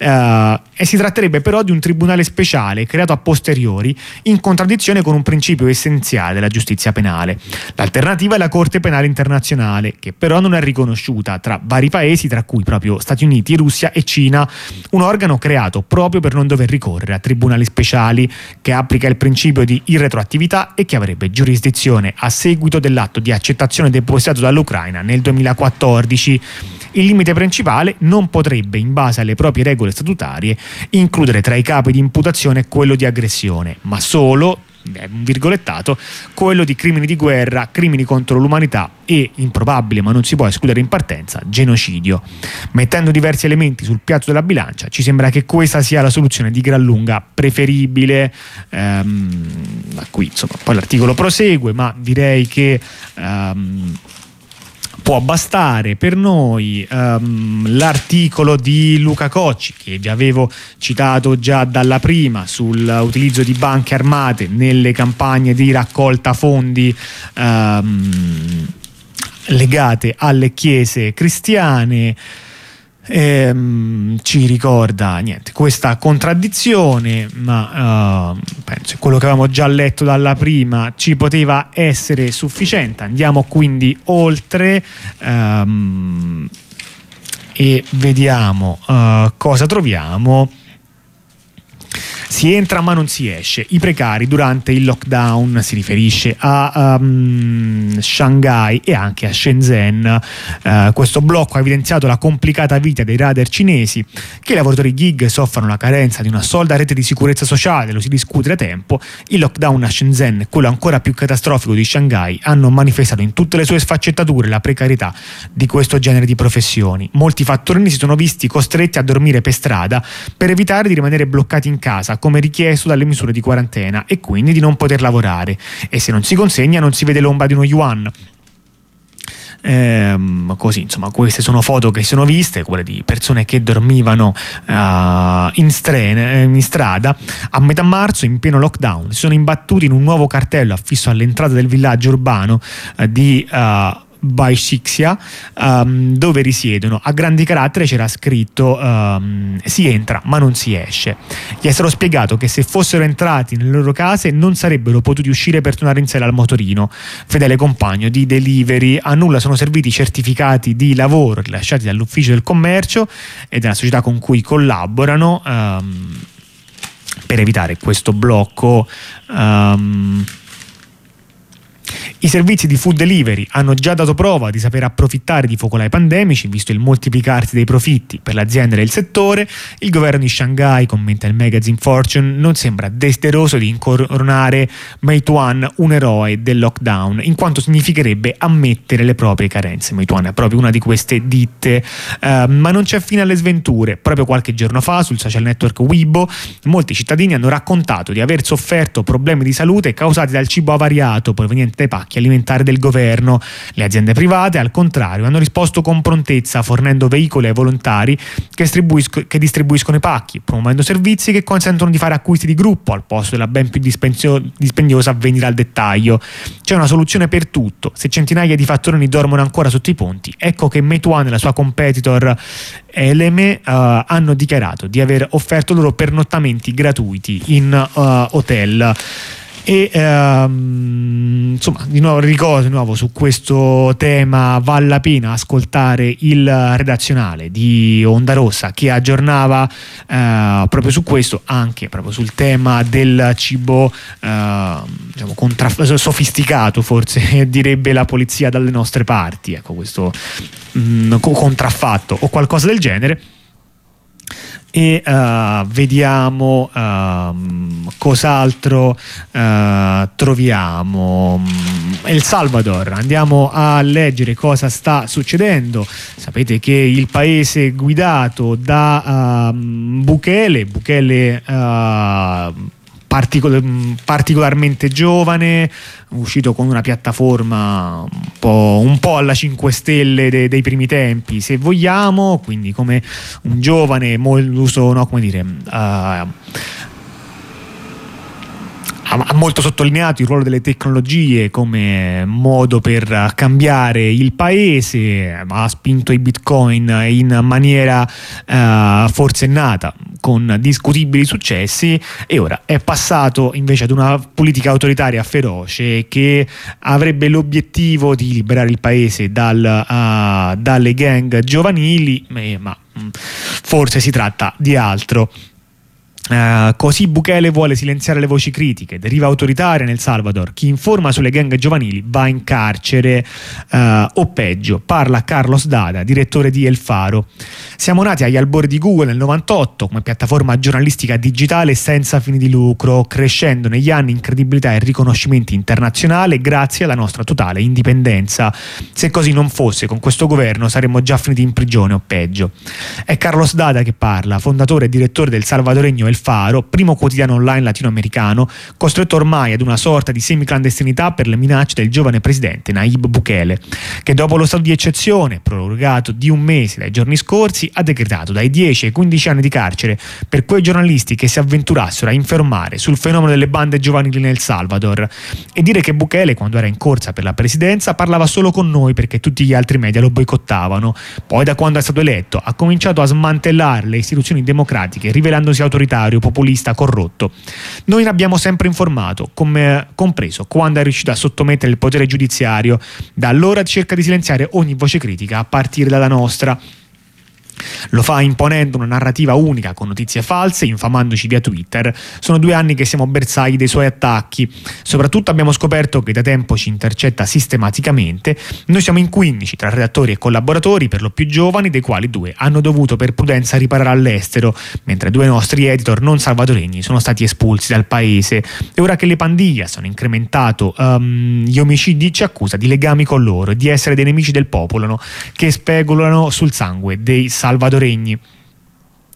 e si tratterebbe però di un tribunale speciale creato a posteriori, in contraddizione con un principio essenziale della giustizia penale. L'alternativa è la Corte Penale Internazionale, che però non è riconosciuta tra vari paesi, tra cui proprio Stati Uniti, Russia e Cina, un organo creato proprio per non dover ricorrere a tribunali speciali, che applica il principio di irretroattività e che avrebbe giurisdizione a seguito dell'atto di accettazione depositato dall'Ucraina nel 2014. Il limite principale: non potrebbe, in base alle proprie regole statutarie, includere tra i capi di imputazione quello di aggressione, ma solo, un virgolettato, quello di crimini di guerra, crimini contro l'umanità e, improbabile ma non si può escludere in partenza, genocidio. Mettendo diversi elementi sul piatto della bilancia, ci sembra che questa sia la soluzione di gran lunga preferibile. Qui insomma poi l'articolo prosegue, ma direi che può bastare per noi l'articolo di Luca Cocci, che vi avevo citato già dalla prima, sull'utilizzo di banche armate nelle campagne di raccolta fondi legate alle chiese cristiane. Ci ricorda questa contraddizione, ma penso che quello che avevamo già letto dalla prima ci poteva essere sufficiente. Andiamo quindi oltre e vediamo cosa troviamo. Si entra ma non si esce. I precari durante il lockdown, si riferisce a Shanghai e anche a Shenzhen. Questo blocco ha evidenziato la complicata vita dei rider cinesi, che i lavoratori gig soffrono la carenza di una solida rete di sicurezza sociale, lo si discute da tempo. Il lockdown a Shenzhen e quello ancora più catastrofico di Shanghai hanno manifestato in tutte le sue sfaccettature la precarietà di questo genere di professioni. Molti fattorini si sono visti costretti a dormire per strada per evitare di rimanere bloccati in casa, come richiesto dalle misure di quarantena e quindi di non poter lavorare, e se non si consegna non si vede l'ombra di uno yuan. Così, insomma, queste sono foto che sono viste, quelle di persone che dormivano in strada a metà marzo, in pieno lockdown. Si sono imbattuti in un nuovo cartello affisso all'entrata del villaggio urbano di Baixixia, dove risiedono. A grandi caratteri c'era scritto si entra ma non si esce. Gli è stato spiegato che se fossero entrati nelle loro case non sarebbero potuti uscire per tornare in sella al motorino. Fedele compagno di Delivery: a nulla sono serviti i certificati di lavoro rilasciati dall'ufficio del commercio e dalla società con cui collaborano per evitare questo blocco. I servizi di food delivery hanno già dato prova di saper approfittare di focolai pandemici, visto il moltiplicarsi dei profitti per le aziende del settore. Il governo di Shanghai, commenta il magazine Fortune, non sembra desideroso di incoronare Meituan un eroe del lockdown, in quanto significherebbe ammettere le proprie carenze. Meituan è proprio una di queste ditte, ma non c'è fine alle sventure. Proprio qualche giorno fa sul social network Weibo molti cittadini hanno raccontato di aver sofferto problemi di salute causati dal cibo avariato proveniente dai pacchi alimentari del governo. Le aziende private, al contrario, hanno risposto con prontezza, fornendo veicoli ai volontari che distribuiscono i pacchi, promuovendo servizi che consentono di fare acquisti di gruppo al posto della ben più dispendiosa vendita al dettaglio. C'è una soluzione per tutto. Se centinaia di fattoroni dormono ancora sotto i ponti, ecco che Meituan e la sua competitor Eleme hanno dichiarato di aver offerto loro pernottamenti gratuiti in hotel. E insomma, di nuovo su questo tema vale la pena ascoltare il redazionale di Onda Rossa, che aggiornava proprio su questo, anche proprio sul tema del cibo diciamo sofisticato, forse direbbe la polizia dalle nostre parti, ecco, questo contraffatto o qualcosa del genere. E vediamo cos'altro troviamo. El Salvador, andiamo a leggere cosa sta succedendo. Sapete che il paese guidato da Bukele particolarmente giovane, uscito con una piattaforma un po' alla 5 Stelle dei primi tempi, se vogliamo, quindi come un giovane ha molto sottolineato il ruolo delle tecnologie come modo per cambiare il paese, ha spinto i bitcoin in maniera forsennata, con discutibili successi, e ora è passato invece ad una politica autoritaria feroce che avrebbe l'obiettivo di liberare il paese dalle gang giovanili, ma forse si tratta di altro. Così Bukele vuole silenziare le voci critiche, deriva autoritaria nel Salvador, chi informa sulle gang giovanili va in carcere o peggio. Parla Carlos Dada, direttore di El Faro. Siamo nati agli albori di Google nel 98 come piattaforma giornalistica digitale senza fini di lucro, crescendo negli anni in credibilità e riconoscimenti internazionali grazie alla nostra totale indipendenza. Se così non fosse, con questo governo saremmo già finiti in prigione o peggio. È Carlos Dada che parla, fondatore e direttore del salvadoregno El Faro, primo quotidiano online latinoamericano, costretto ormai ad una sorta di semiclandestinità per le minacce del giovane presidente Nayib Bukele, che dopo lo stato di eccezione, prorogato di un mese dai giorni scorsi, ha decretato dai 10 ai 15 anni di carcere per quei giornalisti che si avventurassero a informare sul fenomeno delle bande giovanili nel Salvador. E dire che Bukele, quando era in corsa per la presidenza, parlava solo con noi perché tutti gli altri media lo boicottavano. Poi, da quando è stato eletto, ha cominciato a smantellare le istituzioni democratiche, rivelandosi autoritario, populista, corrotto. Noi ne abbiamo sempre informato, compreso quando è riuscito a sottomettere il potere giudiziario. Da allora cerca di silenziare ogni voce critica, a partire dalla nostra. Lo fa imponendo una narrativa unica con notizie false, infamandoci via Twitter. Sono 2 anni che siamo bersagli dei suoi attacchi. Soprattutto abbiamo scoperto che da tempo ci intercetta sistematicamente. Noi siamo in 15 tra redattori e collaboratori, per lo più giovani, dei quali 2 hanno dovuto per prudenza riparare all'estero, mentre 2 nostri editor non salvadoregni sono stati espulsi dal paese. E ora che le pandillas hanno incrementato gli omicidi, ci accusa di legami con loro e di essere dei nemici del popolo, no? Che speculano sul sangue dei salvadoregni.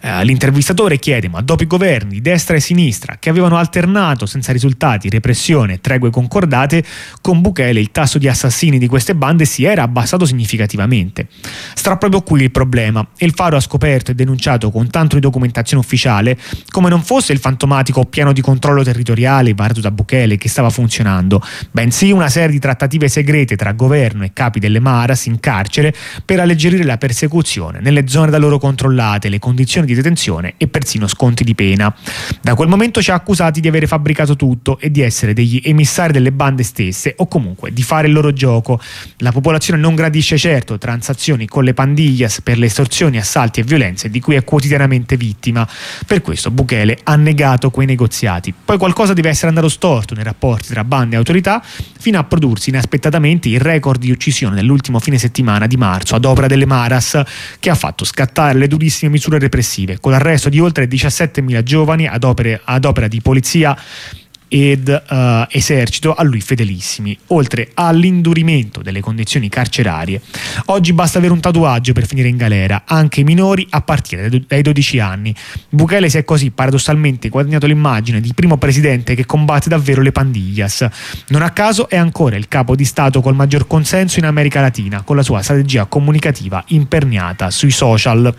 L'intervistatore chiede: ma dopo i governi di destra e sinistra che avevano alternato senza risultati repressione e tregue concordate, con Bukele il tasso di assassini di queste bande si era abbassato significativamente. Sta proprio qui il problema, e il Faro ha scoperto e denunciato con tanto di documentazione ufficiale come non fosse il fantomatico piano di controllo territoriale varato da Bukele che stava funzionando, bensì una serie di trattative segrete tra governo e capi delle Maras in carcere per alleggerire la persecuzione nelle zone da loro controllate, le condizioni di detenzione e persino sconti di pena. Da quel momento ci ha accusati di avere fabbricato tutto e di essere degli emissari delle bande stesse, o comunque di fare il loro gioco. La popolazione non gradisce certo transazioni con le pandillas per le estorsioni, assalti e violenze di cui è quotidianamente vittima. Per questo Bukele ha negato quei negoziati. Poi qualcosa deve essere andato storto nei rapporti tra bande e autorità, fino a prodursi inaspettatamente il record di uccisione dell'ultimo fine settimana di marzo ad opera delle Maras, che ha fatto scattare le durissime misure repressive, con l'arresto di oltre 17.000 giovani ad opera di polizia ed esercito a lui fedelissimi, oltre all'indurimento delle condizioni carcerarie. Oggi basta avere un tatuaggio per finire in galera, anche i minori a partire dai 12 anni. Bukele si è così paradossalmente guadagnato l'immagine di primo presidente che combatte davvero le pandillas. Non a caso è ancora il capo di Stato col maggior consenso in America Latina, con la sua strategia comunicativa imperniata sui social.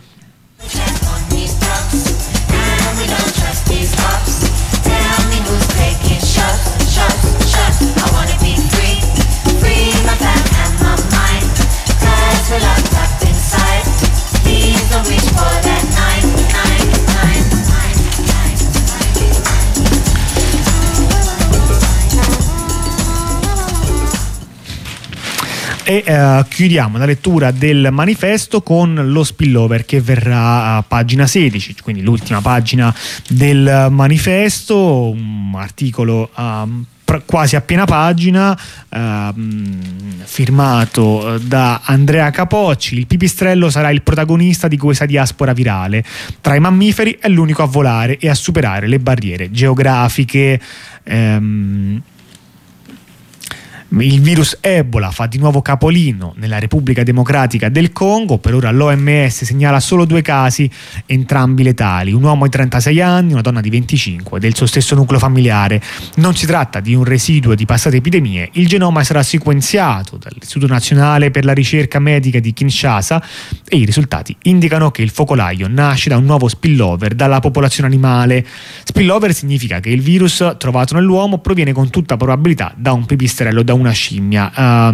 E chiudiamo la lettura del manifesto con lo spillover che verrà a pagina 16, quindi l'ultima pagina del manifesto, un articolo quasi a piena pagina, firmato da Andrea Capocci. Il pipistrello sarà il protagonista di questa diaspora virale. Tra i mammiferi è l'unico a volare e a superare le barriere geografiche. Il virus Ebola fa di nuovo capolino nella Repubblica Democratica del Congo. Per ora l'OMS segnala solo 2 casi, entrambi letali, un uomo di 36 anni, una donna di 25, del suo stesso nucleo familiare. Non si tratta di un residuo di passate epidemie. Il genoma sarà sequenziato dall'Istituto Nazionale per la Ricerca Medica di Kinshasa e i risultati indicano che il focolaio nasce da un nuovo spillover dalla popolazione animale. Spillover significa che il virus trovato nell'uomo proviene con tutta probabilità da un pipistrello, da una scimmia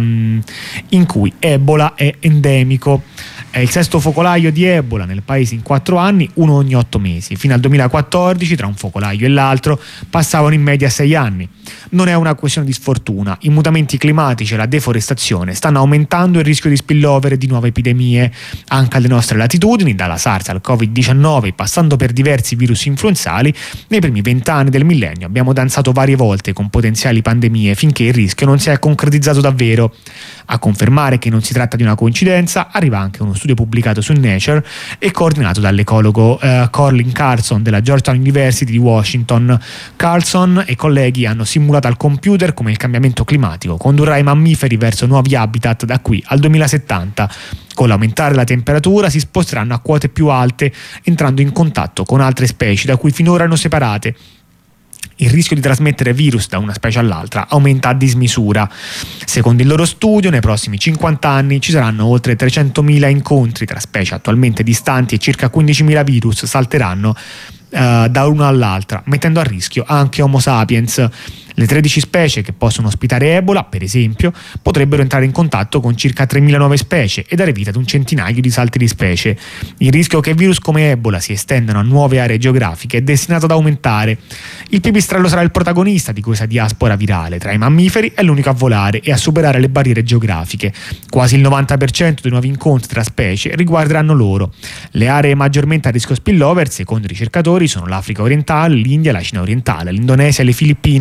in cui Ebola è endemico. È il 6º focolaio di Ebola nel paese in 4 anni, uno ogni 8 mesi. Fino al 2014, tra un focolaio e l'altro, passavano in media 6 anni. Non è una questione di sfortuna. I mutamenti climatici e la deforestazione stanno aumentando il rischio di spillover e di nuove epidemie. Anche alle nostre latitudini, dalla SARS al Covid-19, passando per diversi virus influenzali, nei primi 20 anni del millennio abbiamo danzato varie volte con potenziali pandemie finché il rischio non si è concretizzato davvero. A confermare che non si tratta di una coincidenza arriva anche uno studio pubblicato su Nature e coordinato dall'ecologo Corlin Carlson della Georgetown University di Washington. Carlson e colleghi hanno simulato al computer come il cambiamento climatico condurrà i mammiferi verso nuovi habitat da qui al 2070. Con l'aumentare della temperatura si sposteranno a quote più alte, entrando in contatto con altre specie da cui finora erano separate. Il rischio di trasmettere virus da una specie all'altra aumenta a dismisura. Secondo il loro studio, nei prossimi 50 anni ci saranno oltre 300.000 incontri tra specie attualmente distanti e circa 15.000 virus salteranno da una all'altra, mettendo a rischio anche Homo sapiens. Le 13 specie che possono ospitare Ebola, per esempio, potrebbero entrare in contatto con circa 3.000 nuove specie e dare vita ad un centinaio di salti di specie. Il rischio che virus come Ebola si estendano a nuove aree geografiche è destinato ad aumentare. Il pipistrello sarà il protagonista di questa diaspora virale. Tra i mammiferi è l'unico a volare e a superare le barriere geografiche. Quasi il 90% dei nuovi incontri tra specie riguarderanno loro. Le aree maggiormente a rischio spillover, secondo i ricercatori, sono l'Africa orientale, l'India, la Cina orientale, l'Indonesia e le Filippine,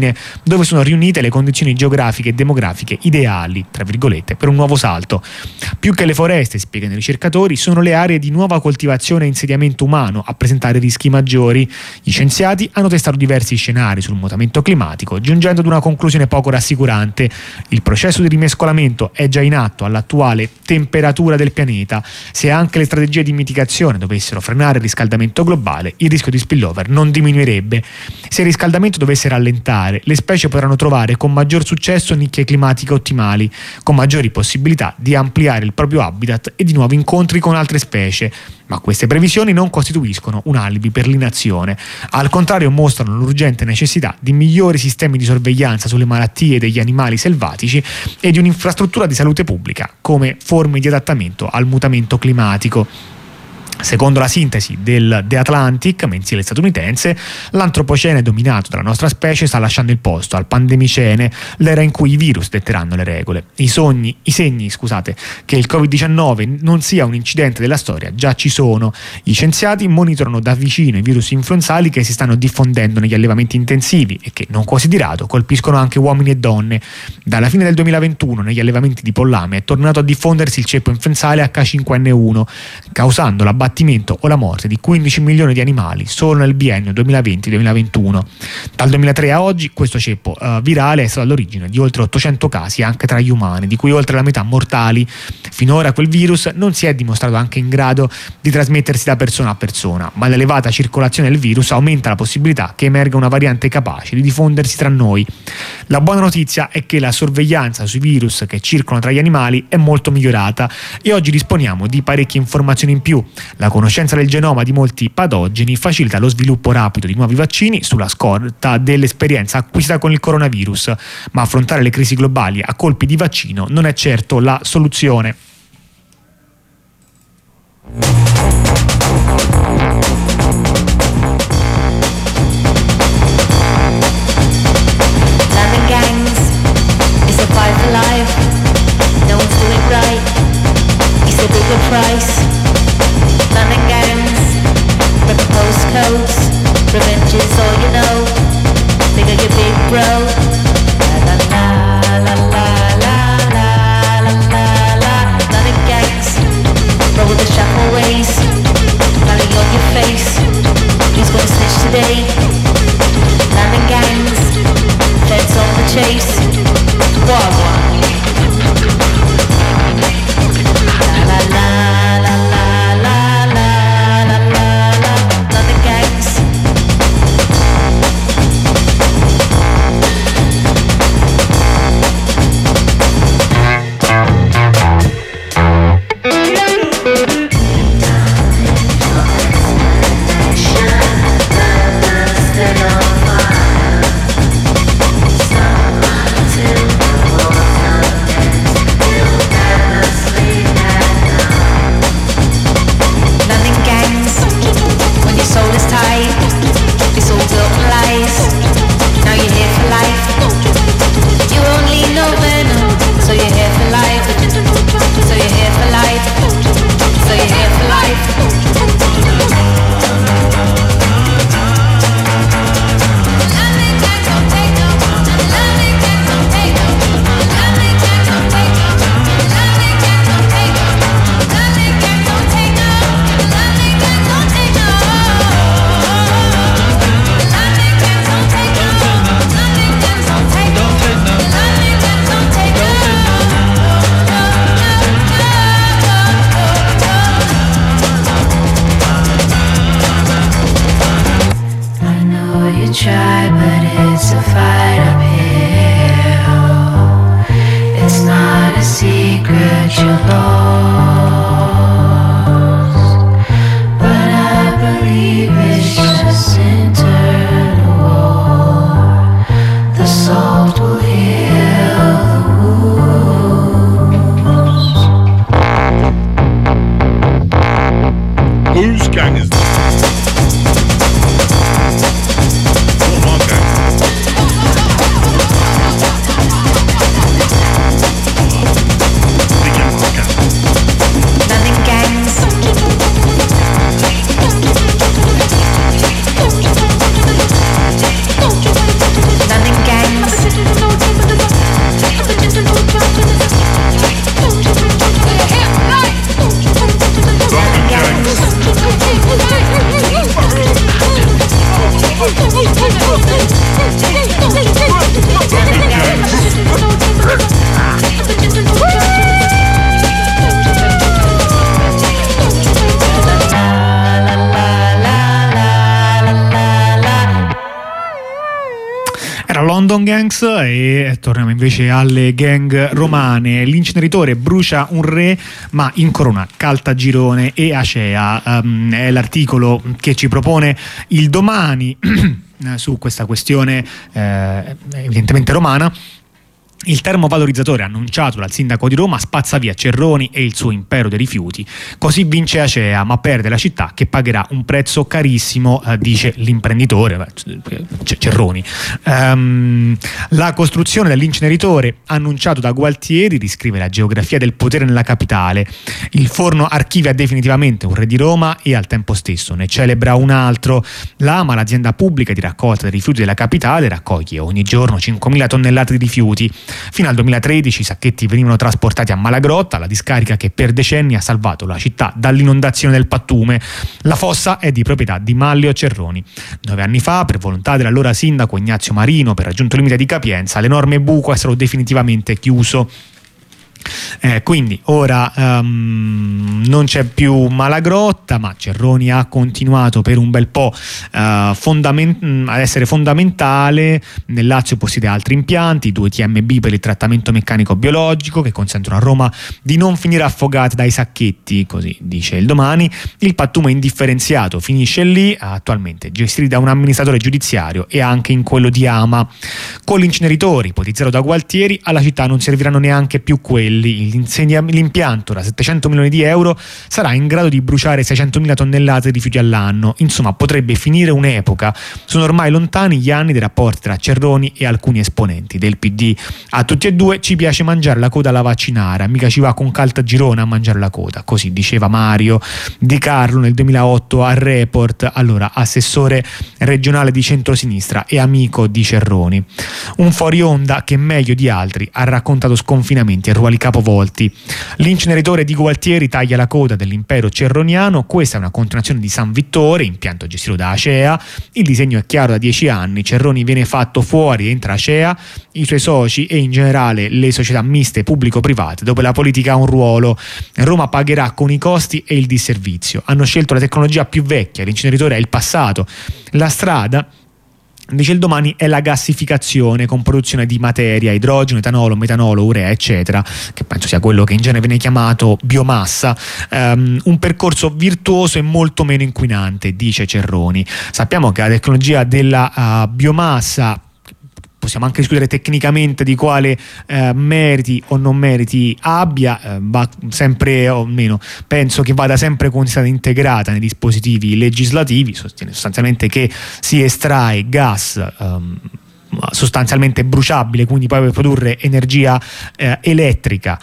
dove sono riunite le condizioni geografiche e demografiche ideali, tra virgolette, per un nuovo salto. Più che le foreste, spiegano i ricercatori, sono le aree di nuova coltivazione e insediamento umano a presentare rischi maggiori. Gli scienziati hanno testato diversi scenari sul mutamento climatico, giungendo ad una conclusione poco rassicurante. Il processo di rimescolamento è già in atto all'attuale temperatura del pianeta. Se anche le strategie di mitigazione dovessero frenare il riscaldamento globale, il rischio di spillover non diminuirebbe. Se il riscaldamento dovesse rallentare, le specie potranno trovare con maggior successo nicchie climatiche ottimali, con maggiori possibilità di ampliare il proprio habitat e di nuovi incontri con altre specie. Ma queste previsioni non costituiscono un alibi per l'inazione. Al contrario, mostrano l'urgente necessità di migliori sistemi di sorveglianza sulle malattie degli animali selvatici e di un'infrastruttura di salute pubblica come forme di adattamento al mutamento climatico. Secondo la sintesi del The Atlantic, mensile statunitense, l'antropocene dominato dalla nostra specie sta lasciando il posto al pandemicene, l'era in cui i virus detteranno le regole. I segni, che il Covid-19 non sia un incidente della storia già ci sono. Gli scienziati monitorano da vicino i virus influenzali che si stanno diffondendo negli allevamenti intensivi e che, non quasi di rado, colpiscono anche uomini e donne. Dalla fine del 2021 negli allevamenti di pollame è tornato a diffondersi il ceppo influenzale H5N1, causando l'abbattimento o la morte di 15 milioni di animali solo nel biennio 2020-2021. Dal 2003 a oggi questo ceppo virale è stato all'origine di oltre 800 casi anche tra gli umani, di cui oltre la metà mortali. Finora quel virus non si è dimostrato anche in grado di trasmettersi da persona a persona, ma l'elevata circolazione del virus aumenta la possibilità che emerga una variante capace di diffondersi tra noi. La buona notizia è che la sorveglianza sui virus che circolano tra gli animali è molto migliorata e oggi disponiamo di parecchie informazioni in più. La conoscenza del genoma di molti patogeni facilita lo sviluppo rapido di nuovi vaccini sulla scorta dell'esperienza acquisita con il coronavirus, ma affrontare le crisi globali a colpi di vaccino non è certo la soluzione. London gangs, rip postcodes, revenge is all you know. Think of your big bro. La la la la la la la la la. London gangs, roll with the shuffle ways, money on your face. Who's gonna snitch today? London gangs, feds on the chase. What? La la la la la la la la la. London gangs. London Gangs. E torniamo invece alle gang romane. L'inceneritore brucia un re ma incorona Caltagirone e Acea. È l'articolo che ci propone il Domani su questa questione evidentemente romana. Il termovalorizzatore annunciato dal sindaco di Roma spazza via Cerroni e il suo impero dei rifiuti, così vince Acea ma perde la città che pagherà un prezzo carissimo, dice l'imprenditore Cerroni. La costruzione dell'inceneritore annunciato da Gualtieri riscrive la geografia del potere nella capitale. Il forno archivia definitivamente un re di Roma e al tempo stesso ne celebra un altro. L'AMA, l'azienda pubblica di raccolta dei rifiuti della capitale, raccoglie ogni giorno 5.000 tonnellate di rifiuti. Fino al 2013 i sacchetti venivano trasportati a Malagrotta, la discarica che per decenni ha salvato la città dall'inondazione del pattume. La fossa è di proprietà di Mallio Cerroni. 9 anni fa, per volontà dell'allora sindaco Ignazio Marino, per raggiunto il limite di capienza, l'enorme buco è stato definitivamente chiuso. Quindi ora non c'è più Malagrotta, ma Cerroni ha continuato per un bel po' ad essere fondamentale. Nel Lazio possiede altri impianti, 2 TMB per il trattamento meccanico biologico, che consentono a Roma di non finire affogate dai sacchetti, così dice il Domani. Il pattume indifferenziato finisce lì, attualmente gestito da un amministratore giudiziario e anche in quello di Ama. Con l'inceneritore ipotizzato da Gualtieri alla città non serviranno neanche più quelli. L'impianto da 700 milioni di euro sarà in grado di bruciare 600.000 tonnellate di rifiuti all'anno. Insomma, potrebbe finire un'epoca. Sono ormai lontani gli anni dei rapporti tra Cerroni e alcuni esponenti del PD. A tutti e due ci piace mangiare la coda alla vaccinara, mica ci va con Caltagirone a mangiare la coda, così diceva Mario Di Carlo nel 2008 al Report, allora assessore regionale di centrosinistra e amico di Cerroni. Un fuori onda che meglio di altri ha raccontato sconfinamenti e ruoli capovolti. L'inceneritore di Gualtieri taglia la coda dell'impero cerroniano. Questa è una continuazione di San Vittore, impianto gestito da Acea. Il disegno è chiaro da 10 anni. Cerroni viene fatto fuori, entra Acea, i suoi soci e in generale le società miste pubblico-private, dove la politica ha un ruolo. Roma pagherà con i costi e il disservizio. Hanno scelto la tecnologia più vecchia, l'inceneritore è il passato. La strada, dice il Domani, è la gassificazione con produzione di materia, idrogeno, etanolo, metanolo, urea, eccetera, che penso sia quello che in genere viene chiamato biomassa. Un percorso virtuoso e molto meno inquinante, dice Cerroni. Sappiamo che la tecnologia della biomassa, possiamo anche discutere tecnicamente di quale meriti o non meriti abbia, va sempre, o meno, penso che vada sempre considerata integrata nei dispositivi legislativi. Sostiene sostanzialmente che si estrae gas sostanzialmente bruciabile, quindi poi per produrre energia elettrica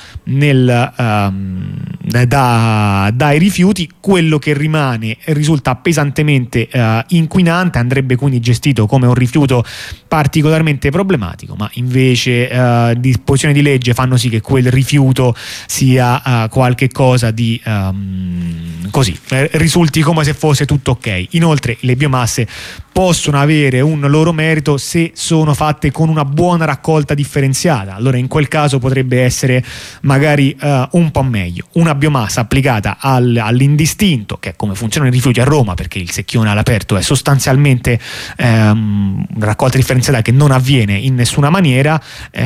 dai rifiuti. Quello che rimane risulta pesantemente inquinante, andrebbe quindi gestito come un rifiuto particolarmente problematico, ma invece disposizioni di legge fanno sì che quel rifiuto sia qualche cosa di così risulti come se fosse tutto ok. Inoltre le biomasse possono avere un loro merito se sono fatte con una buona raccolta differenziata. Allora in quel caso potrebbe essere magari un po' meglio. Una biomassa applicata all'indistinto, che è come funzionano i rifiuti a Roma, perché il secchione all'aperto è sostanzialmente una raccolta differenziata che non avviene in nessuna maniera,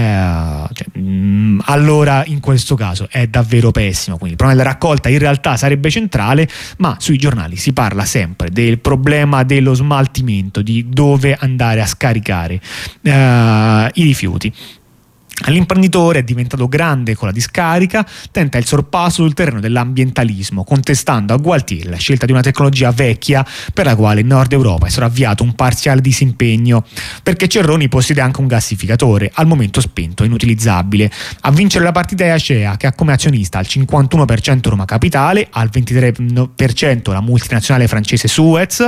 allora in questo caso è davvero pessimo. Quindi il problema della raccolta in realtà sarebbe centrale, ma sui giornali si parla sempre del problema dello smaltimento, di dove andare a scaricare i rifiuti. L'imprenditore è diventato grande con la discarica, tenta il sorpasso sul terreno dell'ambientalismo, contestando a Gualtieri la scelta di una tecnologia vecchia per la quale in Nord Europa è stato avviato un parziale disimpegno, perché Cerroni possiede anche un gassificatore, al momento spento e inutilizzabile. A vincere la partita è Acea, che ha come azionista al 51% Roma Capitale, al 23% la multinazionale francese Suez,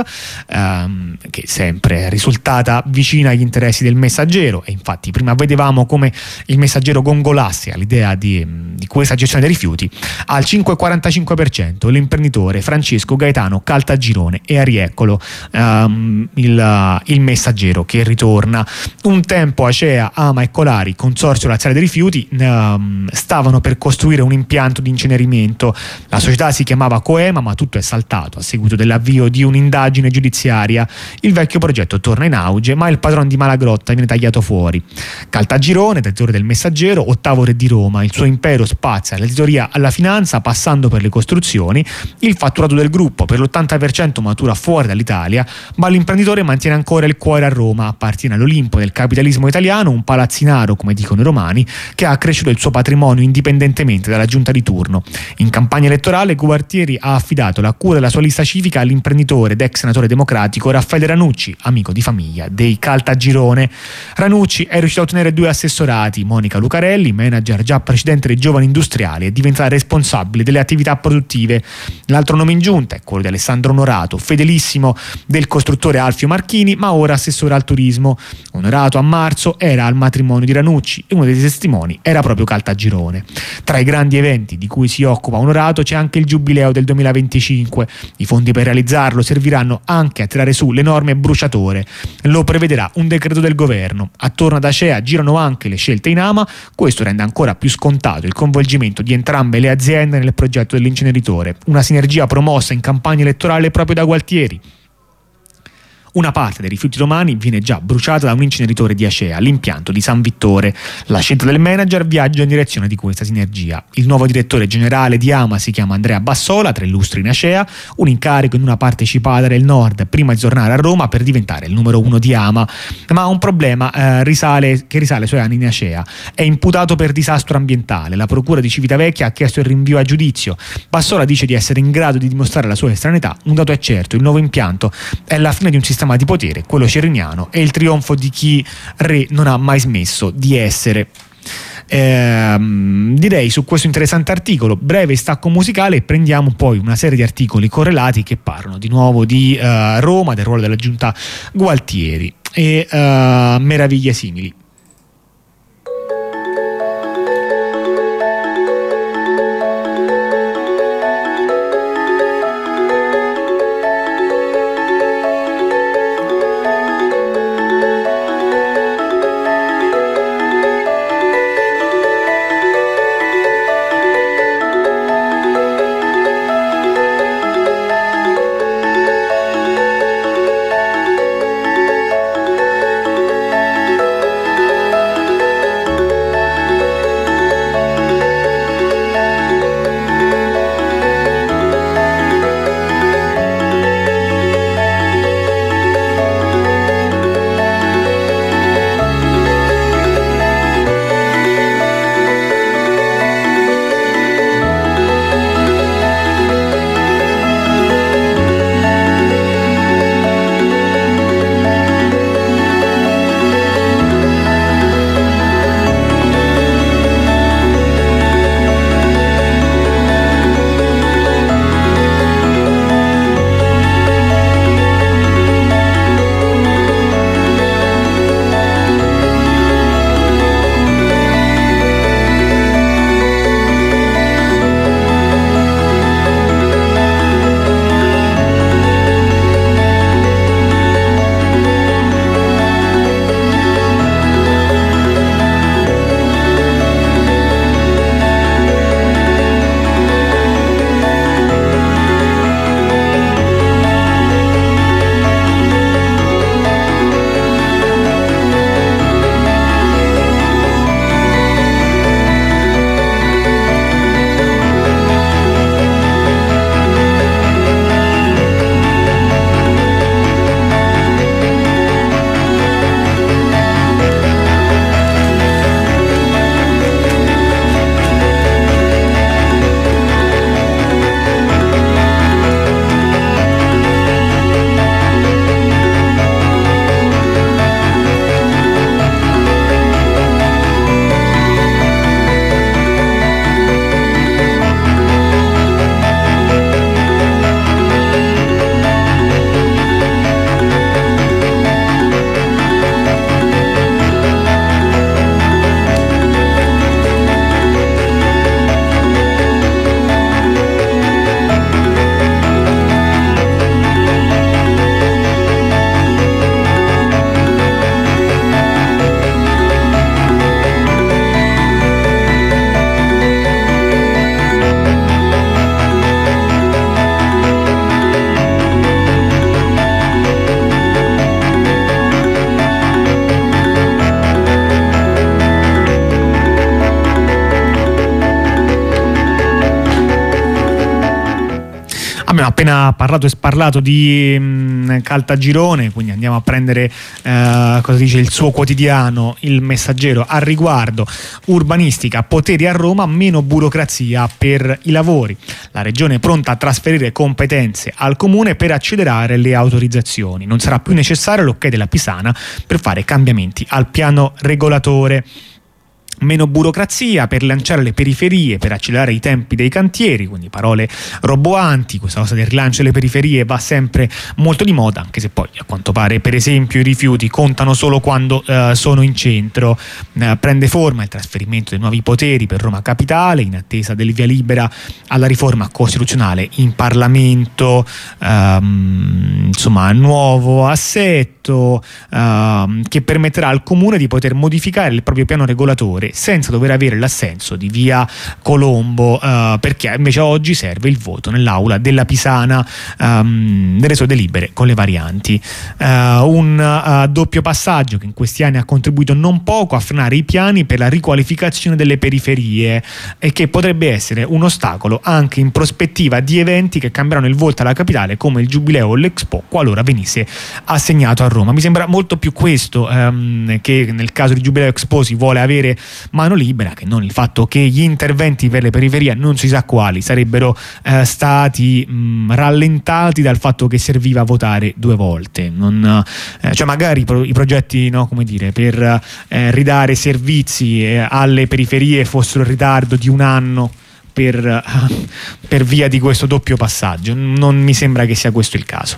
che è sempre risultata vicina agli interessi del Messaggero, e infatti prima vedevamo come il Messaggero gongolasse all'idea di questa gestione dei rifiuti, al 5,45% l'imprenditore Francesco Gaetano Caltagirone, e a Rieccolo il Messaggero che ritorna. Un tempo Acea, Ama e Colari, consorzio Laziale dei rifiuti, stavano per costruire un impianto di incenerimento. La società si chiamava Coema, ma tutto è saltato a seguito dell'avvio di un'indagine giudiziaria. Il vecchio progetto torna in auge, ma il padrone di Malagrotta viene tagliato fuori. Caltagirone, direttore del Messaggero, ottavo re di Roma, il suo impero spazia dall'editoria alla finanza, passando per le costruzioni. Il fatturato del gruppo per l'80% matura fuori dall'Italia, ma l'imprenditore mantiene ancora il cuore a Roma, appartiene all'Olimpo del capitalismo italiano, un palazzinaro, come dicono i romani, che ha cresciuto il suo patrimonio indipendentemente dalla giunta di turno. In campagna elettorale Gualtieri ha affidato la cura della sua lista civica all'imprenditore ed ex senatore democratico Raffaele Ranucci, amico di famiglia dei Caltagirone. Ranucci è riuscito a ottenere 2 assessorati: Monica Lucarelli, manager già precedente dei giovani industriali, è diventata responsabile delle attività produttive. L'altro nome in giunta è quello di Alessandro Onorato, fedelissimo del costruttore Alfio Marchini, ma ora assessore al turismo. Onorato a marzo era al matrimonio di Ranucci e uno dei testimoni era proprio Caltagirone. Tra i grandi eventi di cui si occupa Onorato c'è anche il Giubileo del 2025. I fondi per realizzarlo serviranno anche a tirare su l'enorme bruciatore. Lo prevederà un decreto del governo. Attorno ad Acea girano anche le scelte in Ama. Questo rende ancora più scontato il coinvolgimento di entrambe le aziende nel progetto dell'inceneritore, una sinergia promossa in campagna elettorale proprio da Gualtieri. Una parte dei rifiuti romani viene già bruciata da un inceneritore di Acea, l'impianto di San Vittore. La scelta del manager viaggia in direzione di questa sinergia. Il nuovo direttore generale di Ama si chiama Andrea Bassola, 3 lustri in Acea, un incarico in una partecipata del Nord prima di tornare a Roma per diventare il numero 1 di Ama, ma ha un problema che risale ai suoi anni in Acea. È imputato per disastro ambientale. La procura di Civitavecchia ha chiesto il rinvio a giudizio. Bassola dice di essere in grado di dimostrare la sua estraneità. Un dato è certo: il nuovo impianto è la fine di un sistema di potere, quello ceriniano, e il trionfo di chi re non ha mai smesso di essere. Direi su questo interessante articolo breve stacco musicale, e prendiamo poi una serie di articoli correlati che parlano di nuovo di Roma, del ruolo della giunta Gualtieri e meraviglie simili. Abbiamo appena parlato e sparlato di Caltagirone, quindi andiamo a prendere cosa dice il suo quotidiano, Il Messaggero, al riguardo. Urbanistica, poteri a Roma, meno burocrazia per i lavori. La regione è pronta a trasferire competenze al comune per accelerare le autorizzazioni. Non sarà più necessario l'ok della Pisana per fare cambiamenti al piano regolatore. Meno burocrazia per lanciare le periferie, per accelerare i tempi dei cantieri, quindi parole roboanti. Questa cosa del rilancio delle periferie va sempre molto di moda, anche se poi a quanto pare per esempio i rifiuti contano solo quando sono in centro. Prende forma il trasferimento dei nuovi poteri per Roma Capitale in attesa del via libera alla riforma costituzionale in Parlamento, insomma nuovo assetto che permetterà al comune di poter modificare il proprio piano regolatore senza dover avere l'assenso di via Colombo, perché invece oggi serve il voto nell'aula della Pisana delle sue delibere con le varianti. Un doppio passaggio che in questi anni ha contribuito non poco a frenare i piani per la riqualificazione delle periferie e che potrebbe essere un ostacolo anche in prospettiva di eventi che cambieranno il volto alla capitale, come il Giubileo o l'Expo, qualora venisse assegnato a Roma. Mi sembra molto più questo, che nel caso di Giubileo Expo si vuole avere mano libera, che non il fatto che gli interventi per le periferie, non si sa quali, sarebbero stati rallentati dal fatto che serviva votare 2 volte. Cioè magari i progetti, no, come dire, per ridare servizi alle periferie fossero in ritardo di 1 anno per via di questo doppio passaggio. Non mi sembra che sia questo il caso.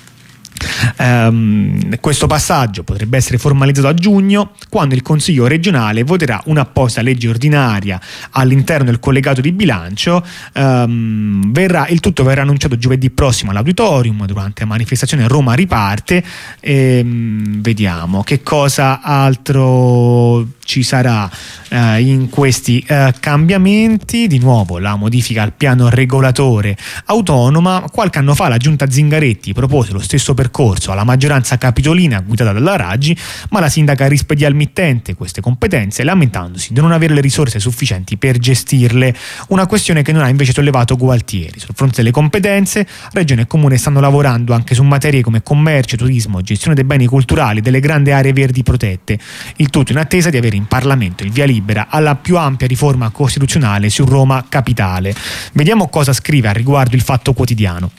Questo passaggio potrebbe essere formalizzato a giugno, quando il Consiglio regionale voterà un'apposita legge ordinaria all'interno del collegato di bilancio. Il tutto verrà annunciato giovedì prossimo all'Auditorium durante la manifestazione Roma riparte. Vediamo che cosa altro ci sarà in questi cambiamenti. Di nuovo la modifica al piano regolatore autonoma. Qualche anno fa la giunta Zingaretti propose lo stesso percorso alla maggioranza capitolina guidata dalla Raggi, ma la sindaca rispedì al mittente queste competenze, lamentandosi di non avere le risorse sufficienti per gestirle, una questione che non ha invece sollevato Gualtieri. Sul fronte delle competenze, Regione e Comune stanno lavorando anche su materie come commercio, turismo, gestione dei beni culturali, delle grandi aree verdi protette, il tutto in attesa di avere in Parlamento il via libera alla più ampia riforma costituzionale su Roma Capitale. Vediamo cosa scrive al riguardo il Fatto Quotidiano.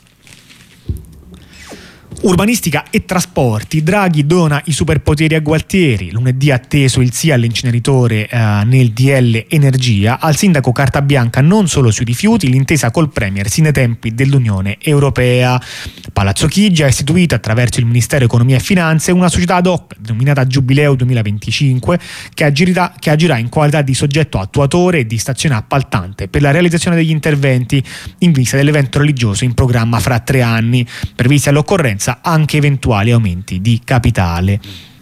Urbanistica e trasporti, Draghi dona i superpoteri a Gualtieri. Lunedì atteso il sì all'inceneritore nel DL Energia. Al sindaco carta bianca non solo sui rifiuti, l'intesa col Premier sin dai tempi dell'Unione Europea. Palazzo Chigi ha istituito attraverso il Ministero Economia e Finanze una società ad hoc denominata Giubileo 2025 che agirà in qualità di soggetto attuatore e di stazione appaltante per la realizzazione degli interventi in vista dell'evento religioso in programma fra 3 anni, previsti all'occorrenza anche eventuali aumenti di capitale.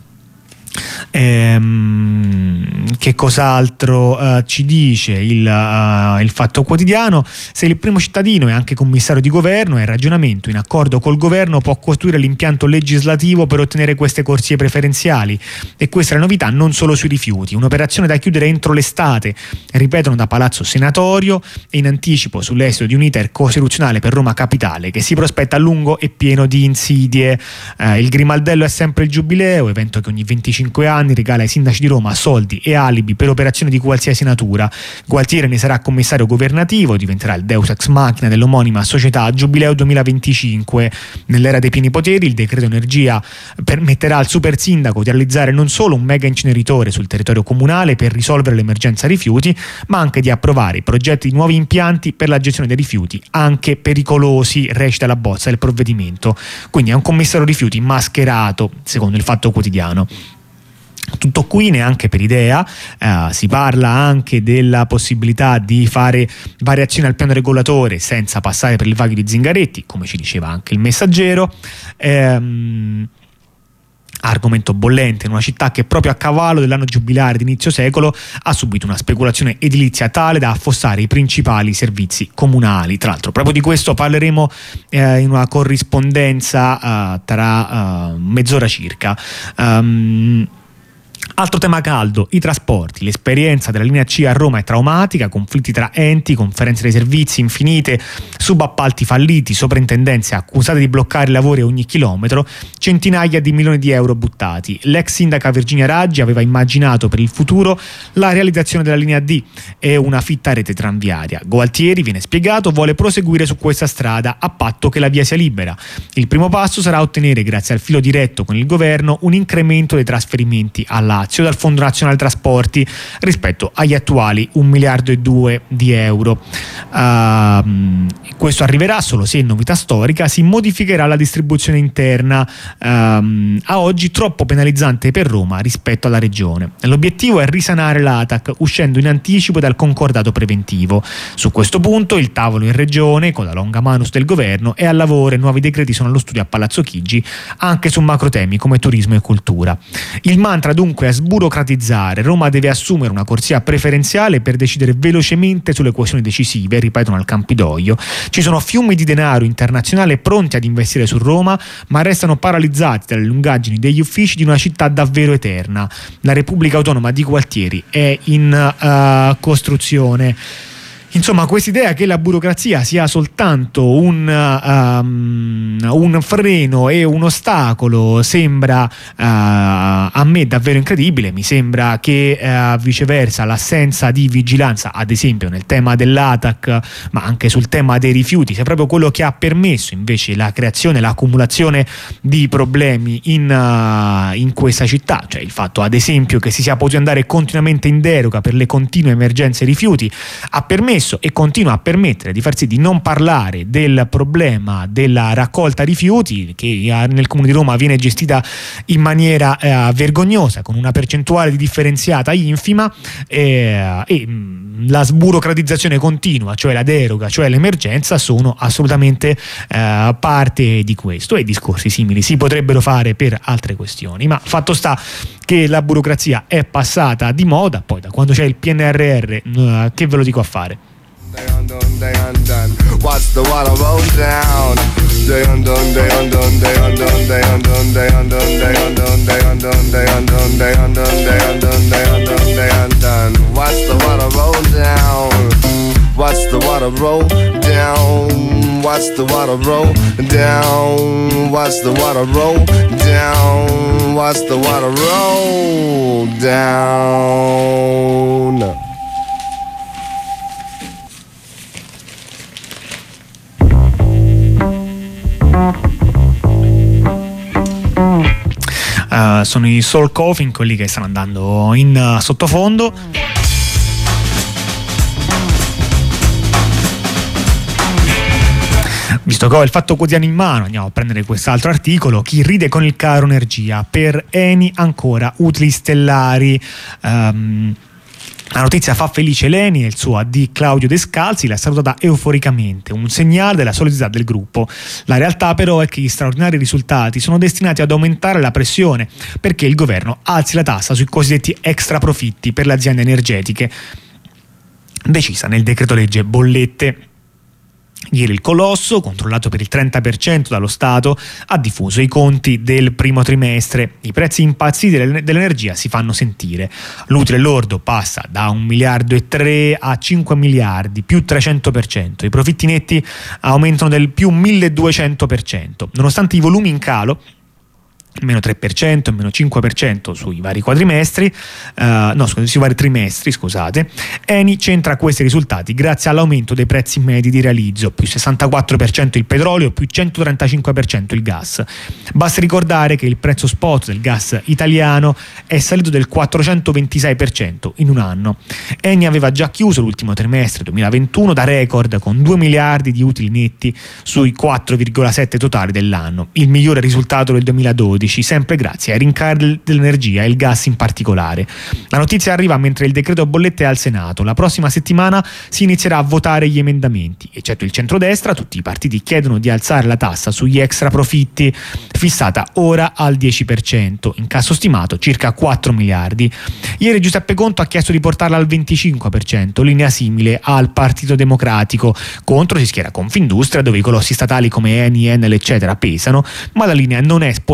Che cos'altro ci dice il Fatto Quotidiano? Se il primo cittadino è anche commissario di governo, il ragionamento in accordo col governo può costruire l'impianto legislativo per ottenere queste corsie preferenziali, e questa è la novità non solo sui rifiuti, un'operazione da chiudere entro l'estate, ripetono da Palazzo Senatorio, e in anticipo sull'esito di un iter costituzionale per Roma Capitale che si prospetta lungo e pieno di insidie. Il grimaldello è sempre il Giubileo, evento che ogni 25 anni regala ai sindaci di Roma soldi e alibi per operazioni di qualsiasi natura. Gualtieri ne sarà commissario governativo, diventerà il deus ex machina dell'omonima società Giubileo 2025. Nell'era dei pieni poteri, il decreto energia permetterà al super sindaco di realizzare non solo un mega inceneritore sul territorio comunale per risolvere l'emergenza rifiuti, ma anche di approvare progetti di nuovi impianti per la gestione dei rifiuti, anche pericolosi, recita la bozza del provvedimento. Quindi è un commissario rifiuti mascherato, secondo il Fatto Quotidiano. Tutto qui neanche per idea. Si parla anche della possibilità di fare variazioni al piano regolatore senza passare per il vaglio di Zingaretti, come ci diceva anche il Messaggero. Argomento bollente in una città che proprio a cavallo dell'anno giubilare di inizio secolo ha subito una speculazione edilizia tale da affossare i principali servizi comunali. Tra l'altro proprio di questo parleremo in una corrispondenza tra mezz'ora circa. Altro tema caldo, i trasporti. L'esperienza della linea C a Roma è traumatica, conflitti tra enti, conferenze dei servizi infinite, subappalti falliti, soprintendenze accusate di bloccare i lavori a ogni chilometro, centinaia di milioni di euro buttati. L'ex sindaca Virginia Raggi aveva immaginato per il futuro la realizzazione della linea D e una fitta rete tranviaria. Gualtieri, viene spiegato, vuole proseguire su questa strada a patto che la via sia libera. Il primo passo sarà ottenere, grazie al filo diretto con il governo, un incremento dei trasferimenti alla dal Fondo Nazionale Trasporti rispetto agli attuali 1,2 miliardi di euro. Questo arriverà solo se, in novità storica, si modificherà la distribuzione interna, a oggi troppo penalizzante per Roma rispetto alla regione. L'obiettivo è risanare l'ATAC uscendo in anticipo dal concordato preventivo. Su questo punto il tavolo in regione, con la longa manus del governo, è al lavoro e nuovi decreti sono allo studio a Palazzo Chigi anche su macrotemi come turismo e cultura. Il mantra dunque è sburocratizzare. Roma deve assumere una corsia preferenziale per decidere velocemente sulle questioni decisive, ripetono al Campidoglio. Ci sono fiumi di denaro internazionale pronti ad investire su Roma, ma restano paralizzati dalle lungaggini degli uffici di una città davvero eterna. La Repubblica Autonoma di Gualtieri è in costruzione. Insomma, quest'idea che la burocrazia sia soltanto un freno e un ostacolo sembra a me davvero incredibile. Mi sembra che viceversa l'assenza di vigilanza, ad esempio nel tema dell'ATAC, ma anche sul tema dei rifiuti, sia proprio quello che ha permesso invece la creazione, l'accumulazione di problemi in questa città. Cioè il fatto, ad esempio, che si sia potuti andare continuamente in deroga per le continue emergenze rifiuti ha permesso e continua a permettere di far sì di non parlare del problema della raccolta rifiuti, che nel Comune di Roma viene gestita in maniera vergognosa, con una percentuale di differenziata infima, e la sburocratizzazione continua, cioè la deroga, cioè l'emergenza, sono assolutamente parte di questo, e discorsi simili si potrebbero fare per altre questioni, ma fatto sta che la burocrazia è passata di moda. Poi da quando c'è il PNRR, che ve lo dico a fare? Watch the water roll down. Watch the water roll down. Watch the water roll down. Watch the water roll down. Watch the water roll down. Watch the water roll down. Sono i Soul Coffin quelli che stanno andando in sottofondo. Visto che ho il Fatto Quotidiano in mano, andiamo a prendere quest'altro articolo. Chi ride con il caro energia, per Eni ancora utili stellari. La notizia fa felice l'Eni e il suo AD Claudio Descalzi l'ha salutata euforicamente, un segnale della solidità del gruppo. La realtà però è che gli straordinari risultati sono destinati ad aumentare la pressione, perché il governo alzi la tassa sui cosiddetti extra profitti per le aziende energetiche, decisa nel decreto legge bollette. Ieri il colosso, controllato per il 30% dallo Stato, ha diffuso i conti del primo trimestre. I prezzi impazziti dell'energia si fanno sentire. L'utile lordo passa da 1,3 miliardi a 5 miliardi, più 300%. I profitti netti aumentano del più 1200%. Nonostante i volumi in calo, meno 3% e meno 5% sui vari quadrimestri, sui vari trimestri, scusate, Eni centra questi risultati grazie all'aumento dei prezzi medi di realizzo, più 64% il petrolio, più 135% il gas. Basta ricordare che il prezzo spot del gas italiano è salito del 426% in un anno. Eni aveva già chiuso l'ultimo trimestre 2021 da record con 2 miliardi di utili netti sui 4,7 totali dell'anno, il migliore risultato del 2012, sempre grazie ai rincari dell'energia e il gas in particolare. La notizia arriva mentre il decreto bollette è al Senato. La prossima settimana si inizierà a votare gli emendamenti. Eccetto il centrodestra, tutti i partiti chiedono di alzare la tassa sugli extra profitti, fissata ora al 10%, incasso stimato circa 4 miliardi. Ieri Giuseppe Conte ha chiesto di portarla al 25%, linea simile al Partito Democratico. Contro si schiera Confindustria, dove i colossi statali come Eni, Enel eccetera pesano, ma la linea non è sposata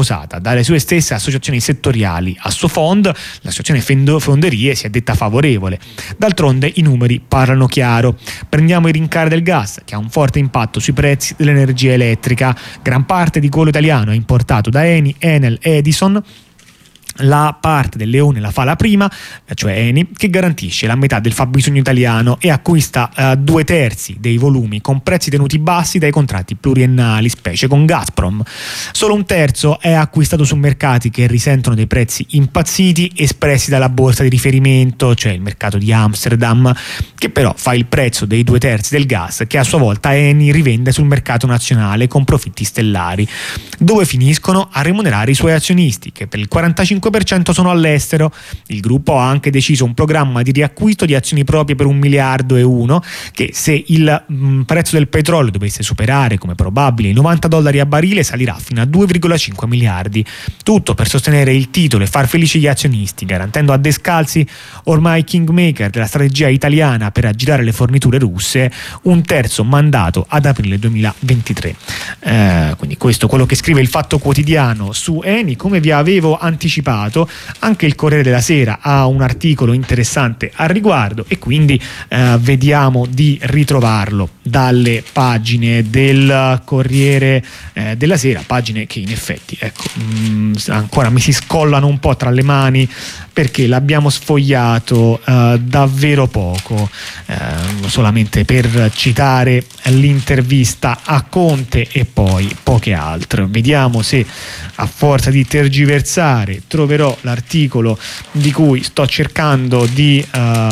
dalle sue stesse associazioni settoriali. A Sofond l'associazione Fonderie si è detta favorevole. D'altronde i numeri parlano chiaro. Prendiamo i rincari del gas, che ha un forte impatto sui prezzi dell'energia elettrica. Gran parte di quello italiano è importato da Eni, Enel e Edison. La parte del leone la fa la prima, cioè Eni, che garantisce la metà del fabbisogno italiano e acquista 2/3 dei volumi con prezzi tenuti bassi dai contratti pluriennali, specie con Gazprom. Solo 1/3 è acquistato su mercati che risentono dei prezzi impazziti espressi dalla borsa di riferimento, cioè il mercato di Amsterdam, che però fa il prezzo dei 2/3 del gas che a sua volta Eni rivende sul mercato nazionale con profitti stellari. Dove finiscono? A remunerare i suoi azionisti, che per il 45% sono all'estero. Il gruppo ha anche deciso un programma di riacquisto di azioni proprie per 1,1 miliardi, che se il prezzo del petrolio dovesse superare come probabile i $90 a barile salirà fino a 2,5 miliardi. Tutto per sostenere il titolo e far felici gli azionisti, garantendo a Descalzi, ormai kingmaker della strategia italiana per aggirare le forniture russe, un terzo mandato ad aprile 2023. Quindi questo è quello che scrive il Fatto Quotidiano su Eni. Come vi avevo anticipato, anche il Corriere della Sera ha un articolo interessante al riguardo e quindi vediamo di ritrovarlo dalle pagine del Corriere della Sera, pagine che in effetti ancora mi si scollano un po' tra le mani perché l'abbiamo sfogliato davvero poco, solamente per citare l'intervista a Conte e poi poche altre. Vediamo se a forza di tergiversare troverò l'articolo di cui sto cercando di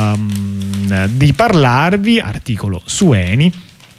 parlarvi, articolo su Eni.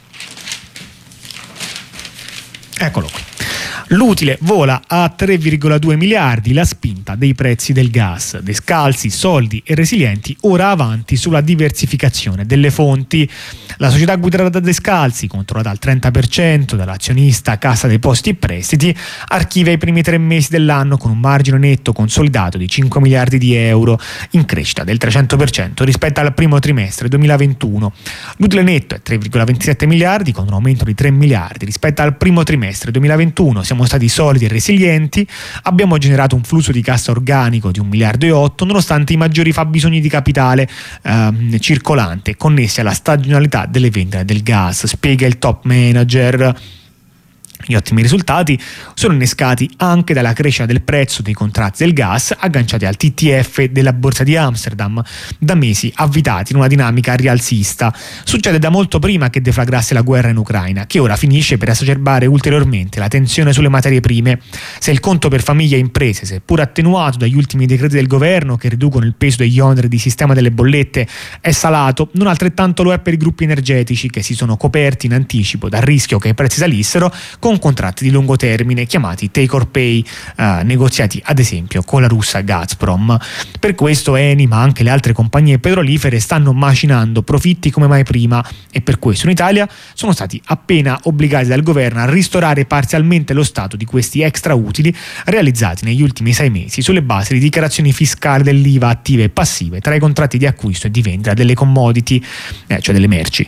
Eccolo qui. L'utile vola a 3,2 miliardi, la spinta dei prezzi del gas. Descalzi, solidi e resilienti, ora avanti sulla diversificazione delle fonti. La società guidata da Descalzi, controllata al 30% dall'azionista Cassa Depositi e Prestiti, archivia i primi 3 mesi dell'anno con un margine netto consolidato di 5 miliardi di euro, in crescita del 300% rispetto al primo trimestre 2021. L'utile netto è 3,27 miliardi, con un aumento di 3 miliardi rispetto al primo trimestre 2021. Siamo stati solidi e resilienti, abbiamo generato un flusso di cassa organico di 1,8 miliardi nonostante i maggiori fabbisogni di capitale circolante connessi alla stagionalità delle vendite del gas, spiega il top manager. Gli ottimi risultati sono innescati anche dalla crescita del prezzo dei contratti del gas agganciati al TTF della borsa di Amsterdam, da mesi avvitati in una dinamica rialzista. Succede da molto prima che deflagrasse la guerra in Ucraina, che ora finisce per esacerbare ulteriormente la tensione sulle materie prime. Se il conto per famiglie e imprese, seppur attenuato dagli ultimi decreti del governo che riducono il peso degli oneri di sistema delle bollette, è salato, non altrettanto lo è per i gruppi energetici, che si sono coperti in anticipo dal rischio che i prezzi salissero con contratti di lungo termine chiamati take or pay, negoziati ad esempio con la russa Gazprom. Per questo Eni, ma anche le altre compagnie petrolifere, stanno macinando profitti come mai prima e per questo in Italia sono stati appena obbligati dal governo a ristorare parzialmente lo stato di questi extra utili realizzati negli ultimi 6 mesi sulle basi di dichiarazioni fiscali dell'IVA attive e passive tra i contratti di acquisto e di vendita delle commodity, cioè delle merci.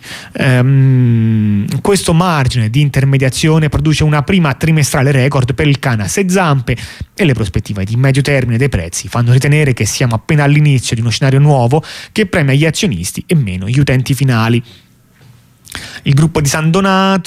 Questo margine di intermediazione produce una prima trimestrale record per il cane a 6 zampe e le prospettive di medio termine dei prezzi fanno ritenere che siamo appena all'inizio di uno scenario nuovo che premia gli azionisti e meno gli utenti finali. Il gruppo di San Donato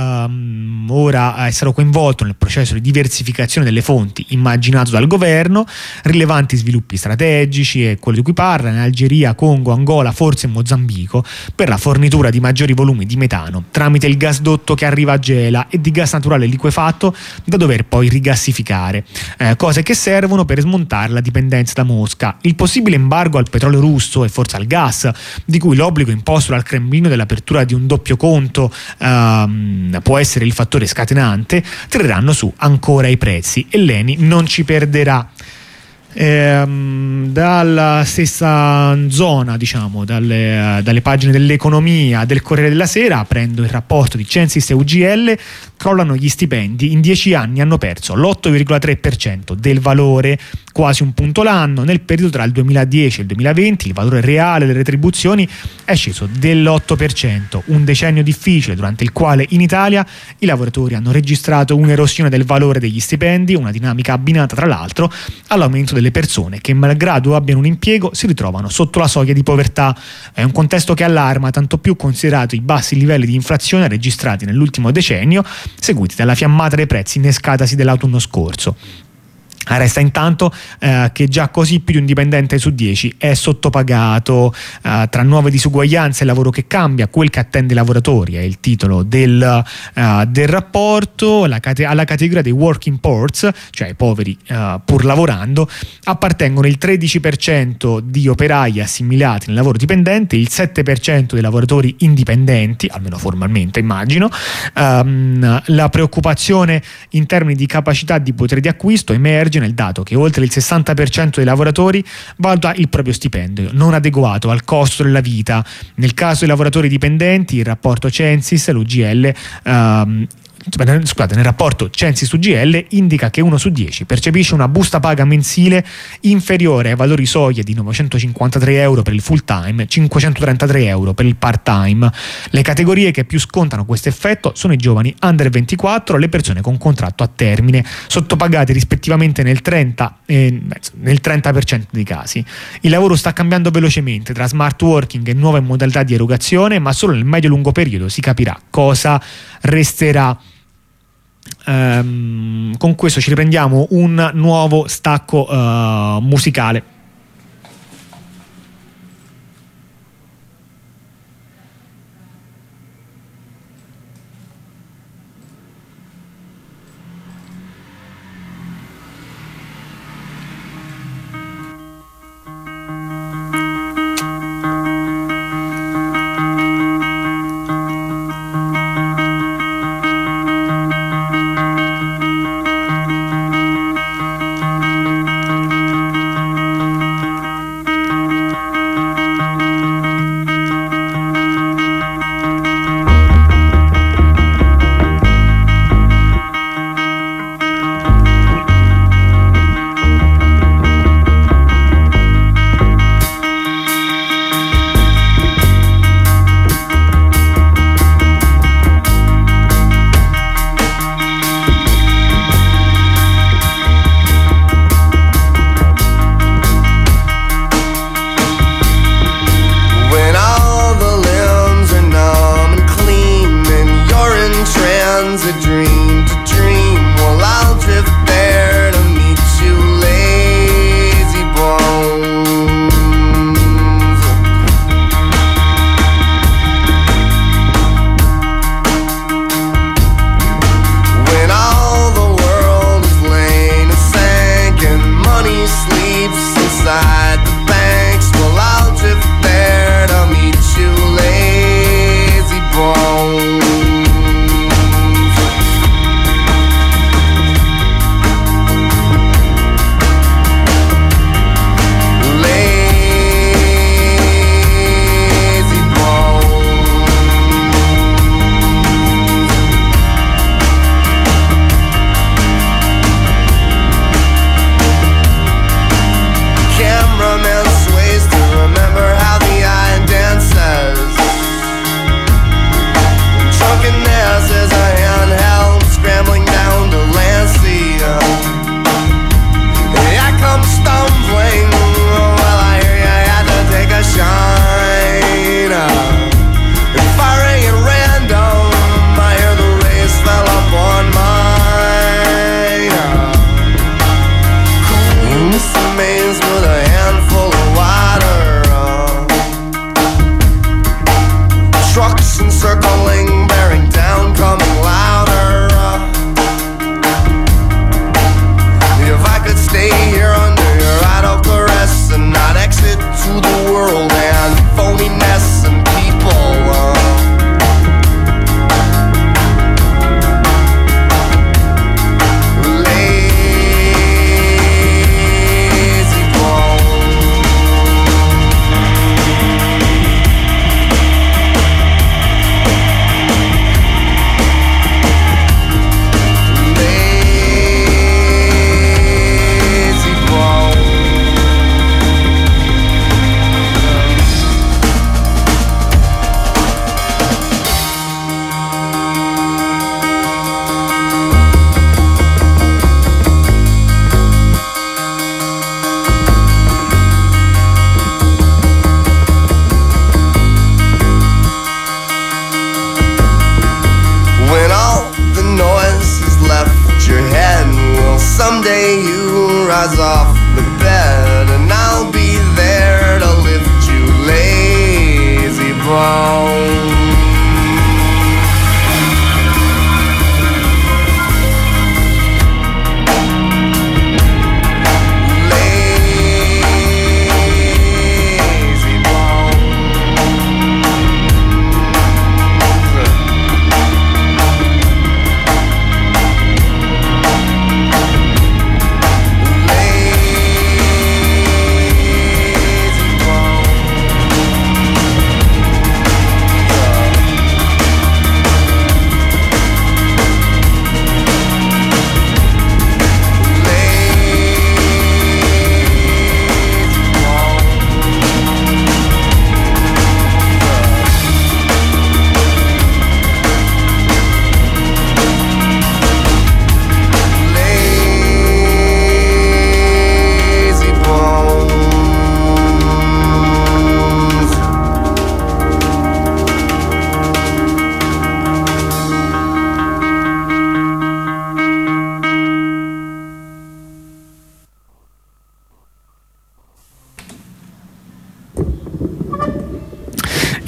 ora essere coinvolto nel processo di diversificazione delle fonti immaginato dal governo, rilevanti sviluppi strategici e quello di cui parla in Algeria, Congo, Angola, forse Mozambico, per la fornitura di maggiori volumi di metano tramite il gasdotto che arriva a Gela e di gas naturale liquefatto da dover poi rigassificare, cose che servono per smontare la dipendenza da Mosca. Il possibile embargo al petrolio russo e forse al gas, di cui l'obbligo imposto dal Cremlino dell'apertura di un doppio conto può essere il fattore scatenante, tireranno su ancora i prezzi e l'Eni non ci perderà. Dalla stessa zona, diciamo, dalle pagine dell'economia del Corriere della Sera, prendo il rapporto di Censis e UGL. Crollano gli stipendi, in 10 anni hanno perso l'8,3% del valore, quasi un punto l'anno. Nel periodo tra il 2010 e il 2020 il valore reale delle retribuzioni è sceso dell'8%, un decennio difficile durante il quale in Italia i lavoratori hanno registrato un'erosione del valore degli stipendi, una dinamica abbinata tra l'altro all'aumento delle persone che, malgrado abbiano un impiego, si ritrovano sotto la soglia di povertà. È un contesto che allarma, tanto più considerato i bassi livelli di inflazione registrati nell'ultimo decennio, seguiti dalla fiammata dei prezzi innescatasi dell'autunno scorso. Resta intanto che già così più di un dipendente su 10 è sottopagato. Tra nuove disuguaglianze e lavoro che cambia, quel che attende i lavoratori è il titolo del rapporto. Alla categoria dei working poors, cioè i poveri pur lavorando, appartengono il 13% di operai assimilati nel lavoro dipendente, il 7% dei lavoratori indipendenti, almeno formalmente immagino. La preoccupazione in termini di capacità di potere di acquisto emerge nel dato che oltre il 60% dei lavoratori valuta il proprio stipendio non adeguato al costo della vita. Nel caso dei lavoratori dipendenti, il rapporto Censis, l'UGL, nel rapporto Censis-UGL indica che 1 su 10 percepisce una busta paga mensile inferiore ai valori soglia di 953 euro per il full time, 533 euro per il part time. Le categorie che più scontano questo effetto sono i giovani under 24 e le persone con contratto a termine, sottopagate rispettivamente nel 30% dei casi. Il lavoro sta cambiando velocemente tra smart working e nuove modalità di erogazione, ma solo nel medio-lungo periodo si capirà cosa resterà. Con questo ci riprendiamo un nuovo stacco musicale.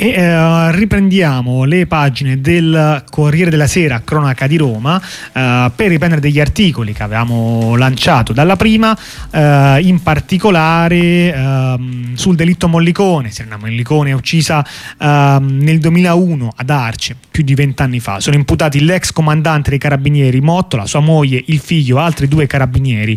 E riprendiamo le pagine del Corriere della Sera, cronaca di Roma, per riprendere degli articoli che avevamo lanciato dalla prima, in particolare sul delitto Mollicone. Serena Mollicone è uccisa nel 2001 ad Arce, più di 20 anni fa. Sono imputati l'ex comandante dei carabinieri Mottola, sua moglie, il figlio, altri 2 carabinieri.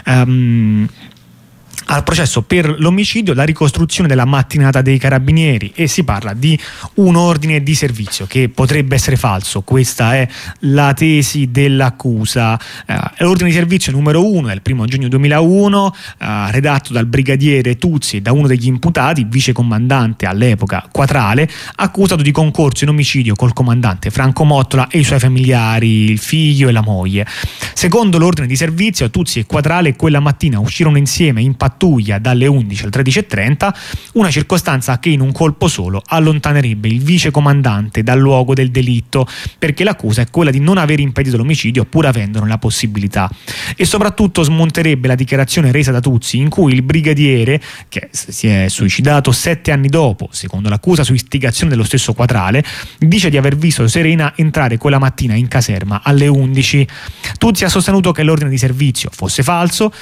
Al processo per l'omicidio, la ricostruzione della mattinata dei carabinieri, e si parla di un ordine di servizio che potrebbe essere falso. Questa è la tesi dell'accusa. L'ordine di servizio numero 1 è il 1 giugno 2001, redatto dal brigadiere Tuzzi e da uno degli imputati, vicecomandante all'epoca Quatrale, accusato di concorso in omicidio col comandante Franco Mottola e i suoi familiari, il figlio e la moglie. Secondo l'ordine di servizio, Tuzzi e Quatrale quella mattina uscirono insieme in pattuglia dalle 11 alle 13:30, una circostanza che in un colpo solo allontanerebbe il vicecomandante dal luogo del delitto, perché l'accusa è quella di non aver impedito l'omicidio pur avendone la possibilità, e soprattutto smonterebbe la dichiarazione resa da Tuzzi in cui il brigadiere, che si è suicidato 7 anni dopo, secondo l'accusa su istigazione dello stesso Quatrale, dice di aver visto Serena entrare quella mattina in caserma alle 11. Tuzzi ha sostenuto che l'ordine di servizio fosse falso,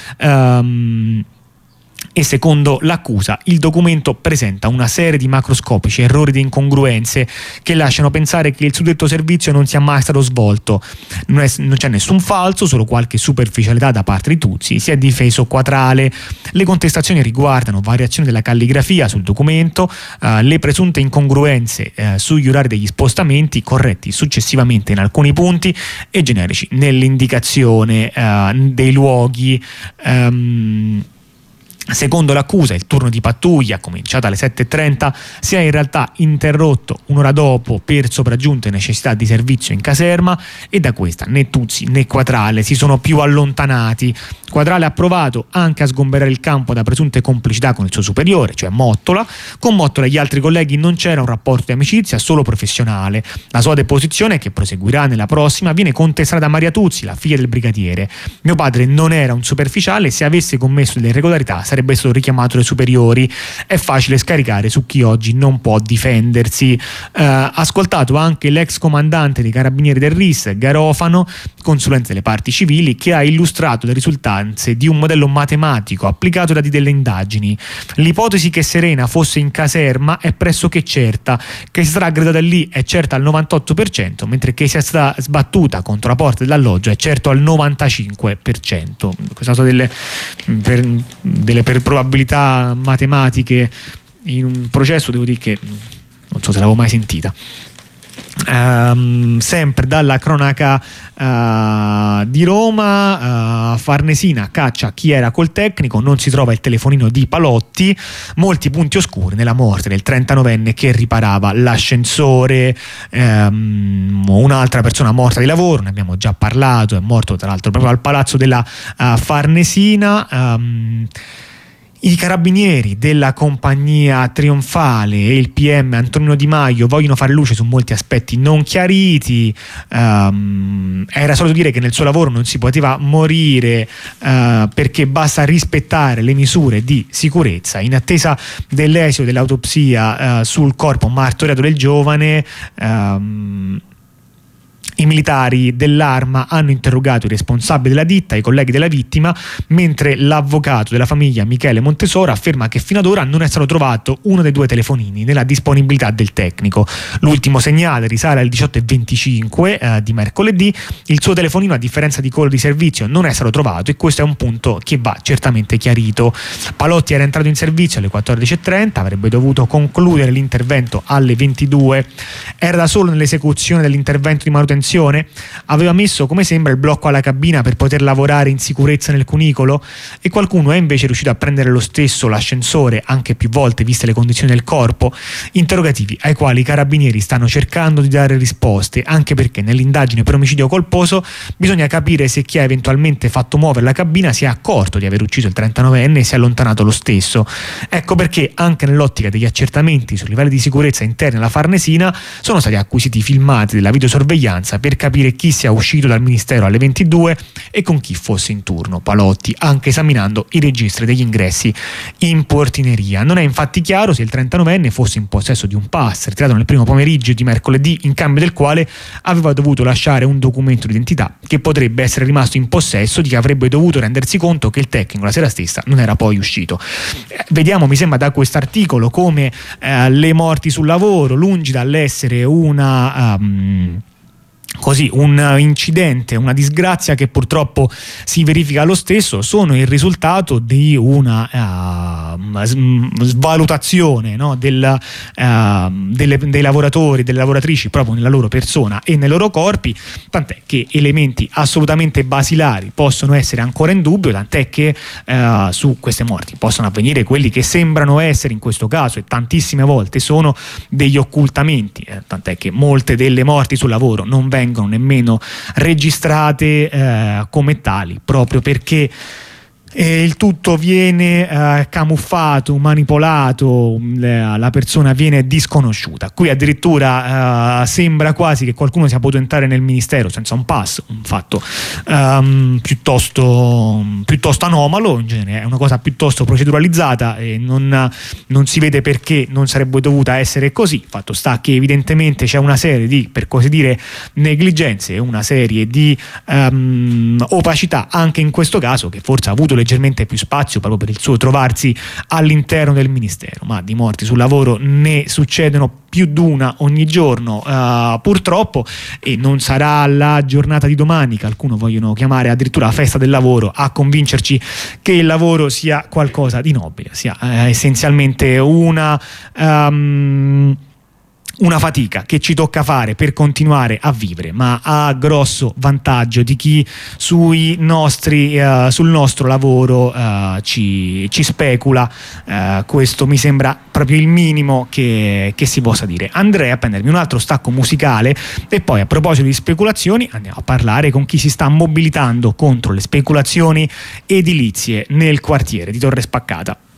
e secondo l'accusa il documento presenta una serie di macroscopici errori di incongruenze che lasciano pensare che il suddetto servizio non sia mai stato svolto. Non c'è nessun falso, solo qualche superficialità da parte di Tuzzi. Si è difeso Quatrale. Le contestazioni riguardano variazioni della calligrafia sul documento, le presunte incongruenze sugli orari degli spostamenti, corretti successivamente in alcuni punti e generici nell'indicazione dei luoghi. Secondo l'accusa, il turno di pattuglia, cominciato alle 7:30, si è in realtà interrotto un'ora dopo per sopraggiunte necessità di servizio in caserma, e da questa né Tuzzi né Quatrale si sono più allontanati. Quatrale ha provato anche a sgomberare il campo da presunte complicità con il suo superiore, cioè Mottola. Con Mottola e gli altri colleghi non c'era un rapporto di amicizia, solo professionale. La sua deposizione, che proseguirà nella prossima, viene contestata da Maria Tuzzi, la figlia del brigadiere. Mio padre non era un superficiale, se avesse commesso delle irregolarità sarebbe stato richiamato dai superiori. È facile scaricare su chi oggi non può difendersi. Ascoltato anche l'ex comandante dei carabinieri del RIS, Garofano, consulente delle parti civili, che ha illustrato le risultanze di un modello matematico applicato da delle indagini. L'ipotesi che Serena fosse in caserma è pressoché certa, che si sarà aggredata lì è certa al 98%, mentre che sia stata sbattuta contro la porta dell'alloggio è certo al 95%. Queste sono delle per probabilità matematiche in un processo, devo dire che non so se l'avevo mai sentita. Sempre dalla cronaca di Roma, Farnesina caccia chi era col tecnico, non si trova il telefonino di Palotti, molti punti oscuri nella morte del 39enne che riparava l'ascensore. Un'altra persona morta di lavoro, ne abbiamo già parlato, è morto tra l'altro proprio al palazzo della Farnesina. I carabinieri della compagnia trionfale e il PM Antonino Di Maio vogliono fare luce su molti aspetti non chiariti. Era solito dire che nel suo lavoro non si poteva morire perché basta rispettare le misure di sicurezza. In attesa dell'esito dell'autopsia sul corpo martoriato del giovane, i militari dell'Arma hanno interrogato i responsabili della ditta, i colleghi della vittima, mentre l'avvocato della famiglia Michele Montesora afferma che fino ad ora non è stato trovato uno dei 2 telefonini nella disponibilità del tecnico. L'ultimo segnale risale alle 18:25 di mercoledì. Il suo telefonino, a differenza di quello di servizio, non è stato trovato, e questo è un punto che va certamente chiarito. Palotti era entrato in servizio alle 14:30, avrebbe dovuto concludere l'intervento alle 22. Era da solo nell'esecuzione dell'intervento di manutenzione? Aveva messo, come sembra, il blocco alla cabina per poter lavorare in sicurezza nel cunicolo? E qualcuno è invece riuscito a prendere lo stesso l'ascensore, anche più volte viste le condizioni del corpo? Interrogativi ai quali i carabinieri stanno cercando di dare risposte, anche perché nell'indagine per omicidio colposo bisogna capire se chi ha eventualmente fatto muovere la cabina si è accorto di aver ucciso il 39enne e si è allontanato lo stesso. Ecco perché anche nell'ottica degli accertamenti sui livelli di sicurezza interni alla Farnesina sono stati acquisiti i filmati della videosorveglianza per capire chi sia uscito dal ministero alle 22 e con chi fosse in turno. Palotti, anche esaminando i registri degli ingressi in portineria. Non è infatti chiaro se il 39enne fosse in possesso di un pass ritirato nel primo pomeriggio di mercoledì, in cambio del quale aveva dovuto lasciare un documento d'identità che potrebbe essere rimasto in possesso, di che avrebbe dovuto rendersi conto che il tecnico la sera stessa non era poi uscito. Vediamo, mi sembra, da quest'articolo come le morti sul lavoro, lungi dall'essere un incidente, una disgrazia che purtroppo si verifica lo stesso, sono il risultato di una svalutazione, no, dei lavoratori, delle lavoratrici proprio nella loro persona e nei loro corpi, tant'è che elementi assolutamente basilari possono essere ancora in dubbio, tant'è che su queste morti possono avvenire quelli che sembrano essere in questo caso, e tantissime volte sono, degli occultamenti, tant'è che molte delle morti sul lavoro non vengono nemmeno registrate come tali, proprio perché il tutto viene camuffato, manipolato, la persona viene disconosciuta. Qui addirittura sembra quasi che qualcuno sia potuto entrare nel ministero senza un pass, un fatto piuttosto anomalo. In genere è una cosa piuttosto proceduralizzata e non si vede perché non sarebbe dovuta essere così. Fatto sta che evidentemente c'è una serie di, per così dire, negligenze, una serie di opacità anche in questo caso, che forse ha avuto leggermente più spazio proprio per il suo trovarsi all'interno del ministero. Ma di morti sul lavoro ne succedono più di una ogni giorno, purtroppo, e non sarà la giornata di domani, che alcuni vogliono chiamare addirittura la festa del lavoro, a convincerci che il lavoro sia qualcosa di nobile, sia essenzialmente una fatica che ci tocca fare per continuare a vivere, ma a grosso vantaggio di chi sul nostro lavoro ci specula. Questo mi sembra proprio il minimo che si possa dire. Andrei a prendermi un altro stacco musicale e poi, a proposito di speculazioni, andiamo a parlare con chi si sta mobilitando contro le speculazioni edilizie nel quartiere di Torre Spaccata.